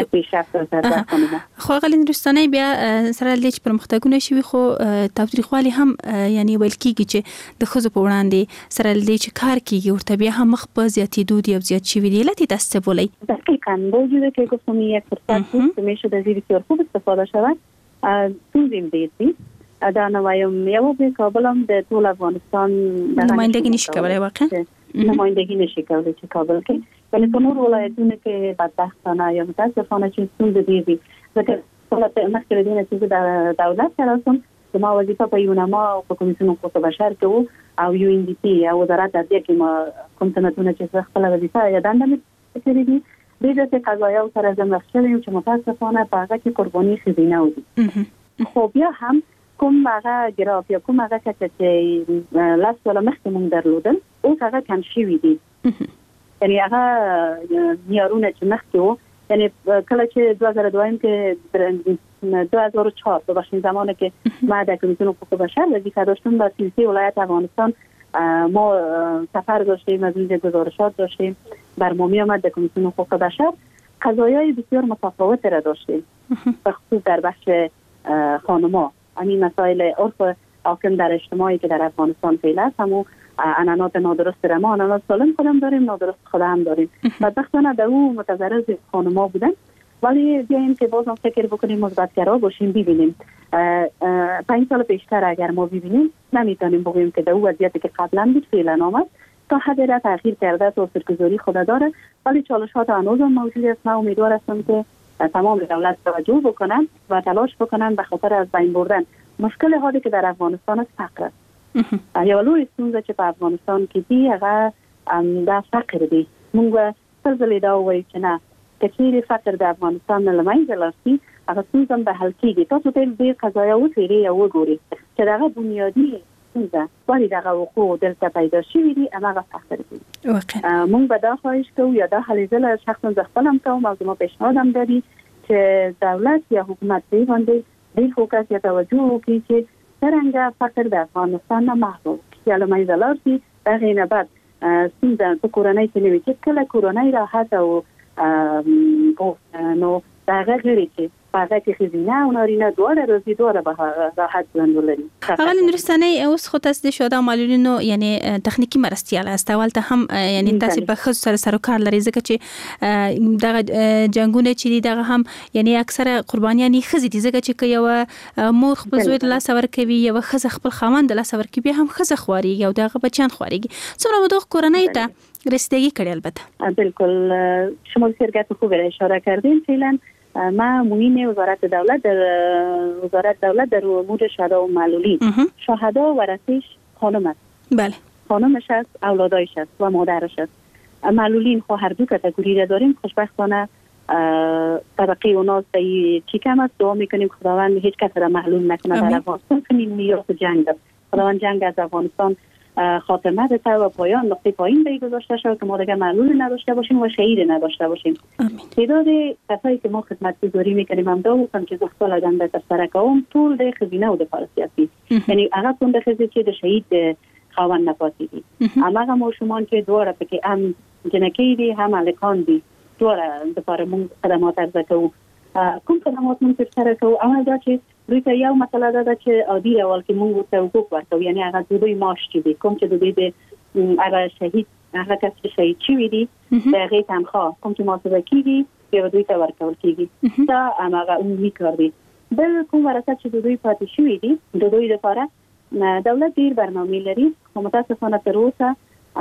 خو غل هندستاني بیا سره لیچ پرمختګونه شوي خو تاوتریخوالي هم یعنی ویل کیږي چې د خزو په وړاندې سره لیچ کار کیږي ورته بیا هم مخ په زیاتېدو دی او زیات شوي دی. لتی تاسو بولئ دقیقاً با وجود که گفتم یک فرصت بود که میشه از این بسیار خوب استفاده شود. توزیم دیدی دا نوایم یو به کابل هم د ټول افغانستان نمایندگی نشي کولای، واقعا نمایندگی نشي کولای چې کابل کې، ولی په نور ولایتونو کې بدبختانه یا متاسفانه چې ستونزې دي. ځکه ټول مخکې له دې نه چې د دولت سره سم زما وظیفه په یونما او په کمیسیون حقوق بشر کې وو او یو ان ډي پی او وزارت عدلیه کې ما کوم سنتونه چې خپل وظیفه یا دنده مې کړې دي د دې قضایا سره زم مخکې چې متاسفانه په هغه کې قرباني ښځینه ودي. خو بیا هم کوم هغه ګراف یا کوم هغه چې لاس ولا مخکې مونږ درلودل اوس هغه کم شوي دي. یعنی هغه معیارونه چې مخکې وو، یعنی کله چې دوه هزار و دو کې دو هزار و چهار په بخشین زمانه که ما در کمیسیون حقوق بشر وظیفه داشتم در سی و سه ولایت افغانستان ما سفر داشتیم، از اینجا گزارشات داشتیم، برنامه آمد در کمیسیون حقوق بشر قضایای بسیار متفاوت را داشتیم بخصوص در بخش خانم‌ها. همین مسائل عرف حاکم در اجتماعی که در افغانستان فعلا است، همون انانات نادرست را ما انانات سالم خودم داریم، نادرست خودم هم داریم. بدبختانه در او متضرر خانم‌ها بودن، ولی بیاییم که بازم فکر بکنیم مثبت‌گرا باشیم، ببینیم پنج سال پیشتر اگر ما ببینیم نمیتونیم بگوییم که در او وضعیتی که قبلا بود فعلا آمد تا حدی را تغییر کرده، تاثیرگذاری خود داره، ولی چالش‌ها هنوز هم موجود است. من امیدوار هستم که تمام دولت توجه بکنن و تلاش بکنن به خاطر از بین بردن مشکل حالی که در افغانستان است فقر است. یا لوی ستونزه چې په افغانستان کې دی هغه د فقر دی. موږ ځل دا وایي چې نه کچېری فقر د افغانستان نه لمنځه لاړ هغه څنګه به حل کیږي. تاسو ته دې قضایا وڅېړئ او وګورئ چې دغه بنیادی څنګه وایي دغه حقوق دلته پیدا شوي دي هغه فقر دي. موږ به دا خواهش کوو یا دا هلې ځله شخصا زه خپل هم کوم او زما پیشنهاد هم دی چې دولت یا حکومت دې باندې ډېر فوکس یا توجه وکړي چې څرنګه فقر د افغانستان نه محو کړي یا له منځه لاړ شي. هغې نه بعد څنګه په کورنۍ کې نه وي چې کله کورنۍ راحت او نو دغه غړي چې هغه چې خزینه او نارینه دواړه روزي دواړه به راحت ژوند ولري. هغه نورستاني اوس خو تاسو د شودا معلولینو یعنی تخنیکی مرستيال استوال ته هم یعنی تاسو په خصوص سره سره کار لري ځکه چې دغه جنگونه چې دغه هم یعنی اکثره قربانیان خزي دي ځکه چې یو مور خپل زوی له سور کوي یو خزه خپل خوند له سور کوي هم خزه خواري یو دغه بچان خواريږي څومره مدوخ کورنۍ ته رسیدگی کړي. البته بالکل شما شرکت خوب اشاره کردین. فعلا ما معین وزارت دولت در وزارت دولت در امور شهدا و معلولین شهدا و ورثه‌اش خانم است. بله خانمش است، اولادایش است و مادرش است. معلولین خو هر دو کاتگوری را داریم. خوشبختانه طبقه اوناست چی کم است. دعا میکنیم خداوند هیچ کس را معلول نکنه در افغانستان. کنیم نیاز جنگ است. خداوند جنگ از افغانستان خاتمه بده و پایان نقطه پایین به گذاشته شد که ما دیگه معلول نداشته باشیم و شهید نداشته باشیم. تعداد کسایی که ما خدمتگزاری میکنیم هم دا وکم چې زخصال آدم به تسره کوم ټول د خزینه و د فارسیاتی یعنی هغه کوم د خزی چې د شهید خاوند نپاتی دي. هماغه ماشومان چې دواره پکې هم جنکی دي هم الکان دي دواره د پاره موږ خدمات عرضه کوو. کوم خدمات موږ ترسره کوو؟ اول دا چې دوی ته یو مسله ده چې عادي اول کې موږ ته حقوق ورکوو یعنی هغه دوی معاش چې دي کوم چې دوی د هغه شهید هغه کس چې شهید شوی دي د هغې تنخواه کوم چې محاسبه کیږي بیا دوی ته ورکول کیږي. دا هماغه عمومي کار دی. بل کوم ورثه چې دوی پاتې شوي دي د دوی لپاره دولت ډېر برنامې لري خو متاسفانه تر اوسه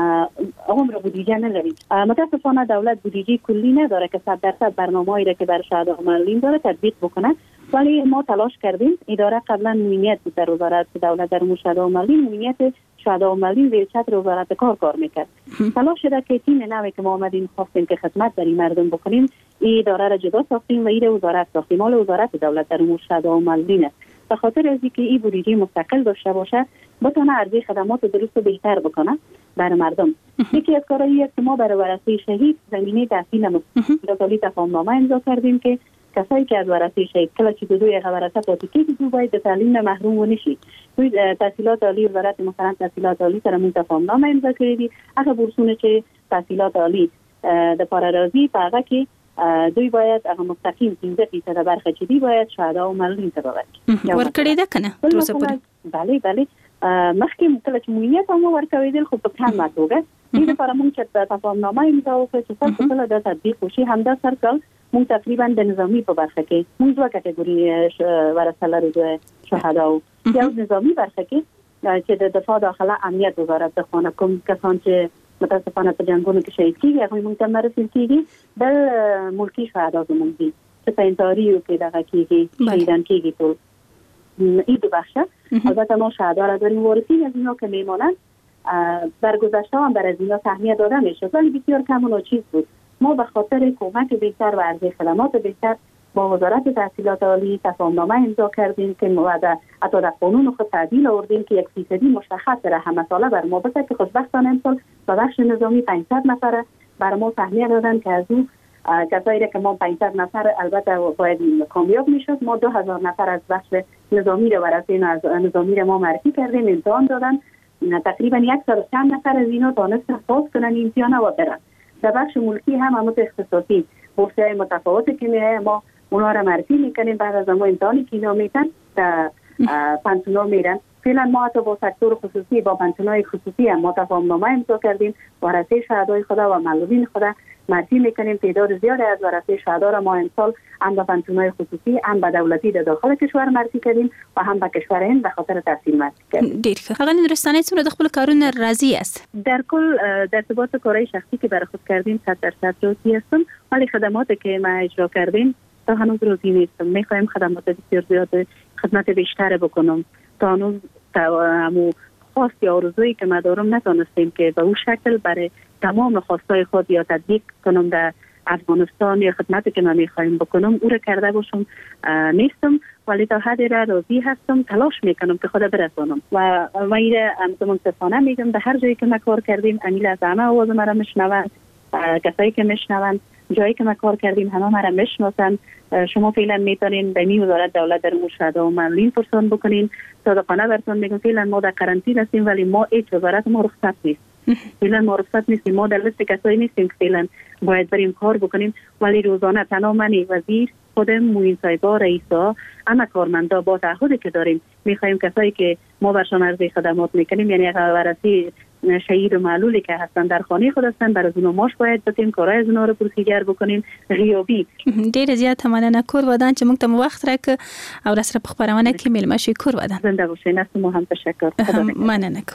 عمر بودجه نداری. متاسفانه دولت بودجه کلی نداره که صد درصد برنامه‌ای را که بر شهدا و معلولین داره تطبیق بکنه. ولی ما تلاش کردیم. اداره قبلا مدیریت بود در وزارت دولت در امور شهدا و معلولین. مدیریت شهدا و معلولین زیر چتر وزارت کار کار میکرد. تلاش شده که تیم نوی که ما آمدیم خواستیم که خدمت در این مردم بکنیم این اداره را جدا ساختیم و این وزارت ساختیم. مال وزارت دولت در امور شهدا و معلولین به خاطر از اینکه این بودجه مستقل داشته باشه بتونه عرضه خدمات درست و بهتر بکنه برای مردم. یکی از کارهایی است که ما برای ورثه شهید زمینه تحصیل مستقلی تفاهمنامه امضا کردیم که کسایی که از ورثه شهید کله چې دوی هغه ورثه پاتې کیږي دوی باید د تعلیم محروم ونشي. دوی تحصیلات عالی وزارت مثلا تحصیلات عالی سره موږ تفاهمنامه امضا کړې دي. هغه بورسونه چې تحصیلات عالی د پاره راځي په هغه کې دوی باید هغه مستقیم پنځه فیصد برخه چې دی باید شهدا او معلولین ته ورکړي. ورکړي ده کنه تر اوسه پورې؟ بله بله مخکې کله چې مدیریت هم ورکوي خو په کمه توګه دې لپاره موږ چې تفاهمنامه امضا وکړو چې څنګه کله د تطبیق وشي همدا سرکل موږ تقریبا د نظامی په برخه کې موږ دوه کټګوري ورثه لرو د شهدا. یو نظامی برخه کې چې د دفاع داخله امنیت وزارت د خانه کوم کسان چې متاسفانه په جنگونو کې شهید کیږي هغه موږ ته مرسته کیږي. د ملکی شهدا زموږ دي چې په انتحاریو کې دغه کیږي شهیدان کیږي ټول این دو بخشه. البته ما شهدا را داریم. وارثین از اینا که میمانند در گذشته هم بر از اینا سهمیه داده میشد ولی بسیار کم و ناچیز بود. ما به خاطر کمک بهتر و عرضه خدمات بهتر با وزارت تحصیلات عالی تفاهمنامه امضا کردیم که بعد حتی در قانون خود تعدیل آوردیم که یک فیصدی مشخص را همه ساله بر ما بده که خوشبختانه امسال به بخش نظامی پانصد نفر بر ما سهمیه دادن که از اون کسایی که ما پانصد نفر البته باید کامیاب میشد. ما دو هزار نفر از بخش نظامی را ورثه از نظامی را ما معرفی کردیم امتحان دادن. تقریبا صد و چند نفر از اینا دانستن پاس کنن امتحان و برن. در بخش ملکی هم همون اختصاصی بورس‌های متفاوتی که میه ما اونا را معرفی میکنیم. بعد از ما امتحانی که اینا میتن تا پنسونا میرن. فعلا ما حتی با سکتور خصوصی با پنسونای خصوصی هم ما تفاهمنامه امضا کردیم. ورثه شهدای خدا و معلولین خدا معرفی میکنیم. تعداد زیادی از ورثه شهدا را ما امسال هم به پنسونای خصوصی هم به دولتی در داخل کشور معرفی کردیم و هم به کشور هند به خاطر تحصیل معرفی کردیم. ډیر ښه. هغه نورستاني څومره د خپل کارونو راضی است؟ در کل در ارتباط کارهای شخصی که برای خود کردیم صد درصد راضی هستم. ولی خدماتی که ما اجرا کردیم تا هنوز راضی نیستم. میخوایم خدمات بسیار زیاد خدمت بیشتر بکنم تا هنوز همو خواست یا آرزویی که ما دارم نتونستیم که به اون شکل برای تمام خواستای خود یا تطبیق کنم در افغانستان یا خدمتی که من میخوایم بکنم او را کرده باشم نیستم، ولی تا حدی را راضی هستم، تلاش میکنم که خود برسانم و ما ایره منصفانه میگم به هر جایی که ما کار کردیم امیل از همه آواز مرا میشنوند، کسایی که میشنوند جایی که ما کار کردیم همه مرا میشناسند. شما فعلا میتونین به می وزارت دولت در مشاهده و معلولین پرسان بکنین، صادقانه براتون میگم فعلا ما در قرنطینه هستیم ولی ما هیچ وزارت ما رخصت نیست، فعلا ما رخصت نیستیم، ما در لیست کسایی نیستیم که فعلا باید بریم کار بکنیم، ولی روزانه تنها من وزیر خودم موین صاحبا رئیسا اما کارمندا با تعهدی که داریم میخوایم کسایی که ما برشان عرضه خدمات میکنیم یعنی ورثه شهید و معلولی که هستن در خانه خود هستن برای اونها ماش باید بتیم کارهای از اونها رو پروسیجر بکنیم غیابی. ډیر زیات مننه کور ودان چې موږ ته وخت راک او را سره په خبرونه کې ملما شي کور ودان. زنده باشین. از ما هم تشکر. مننه.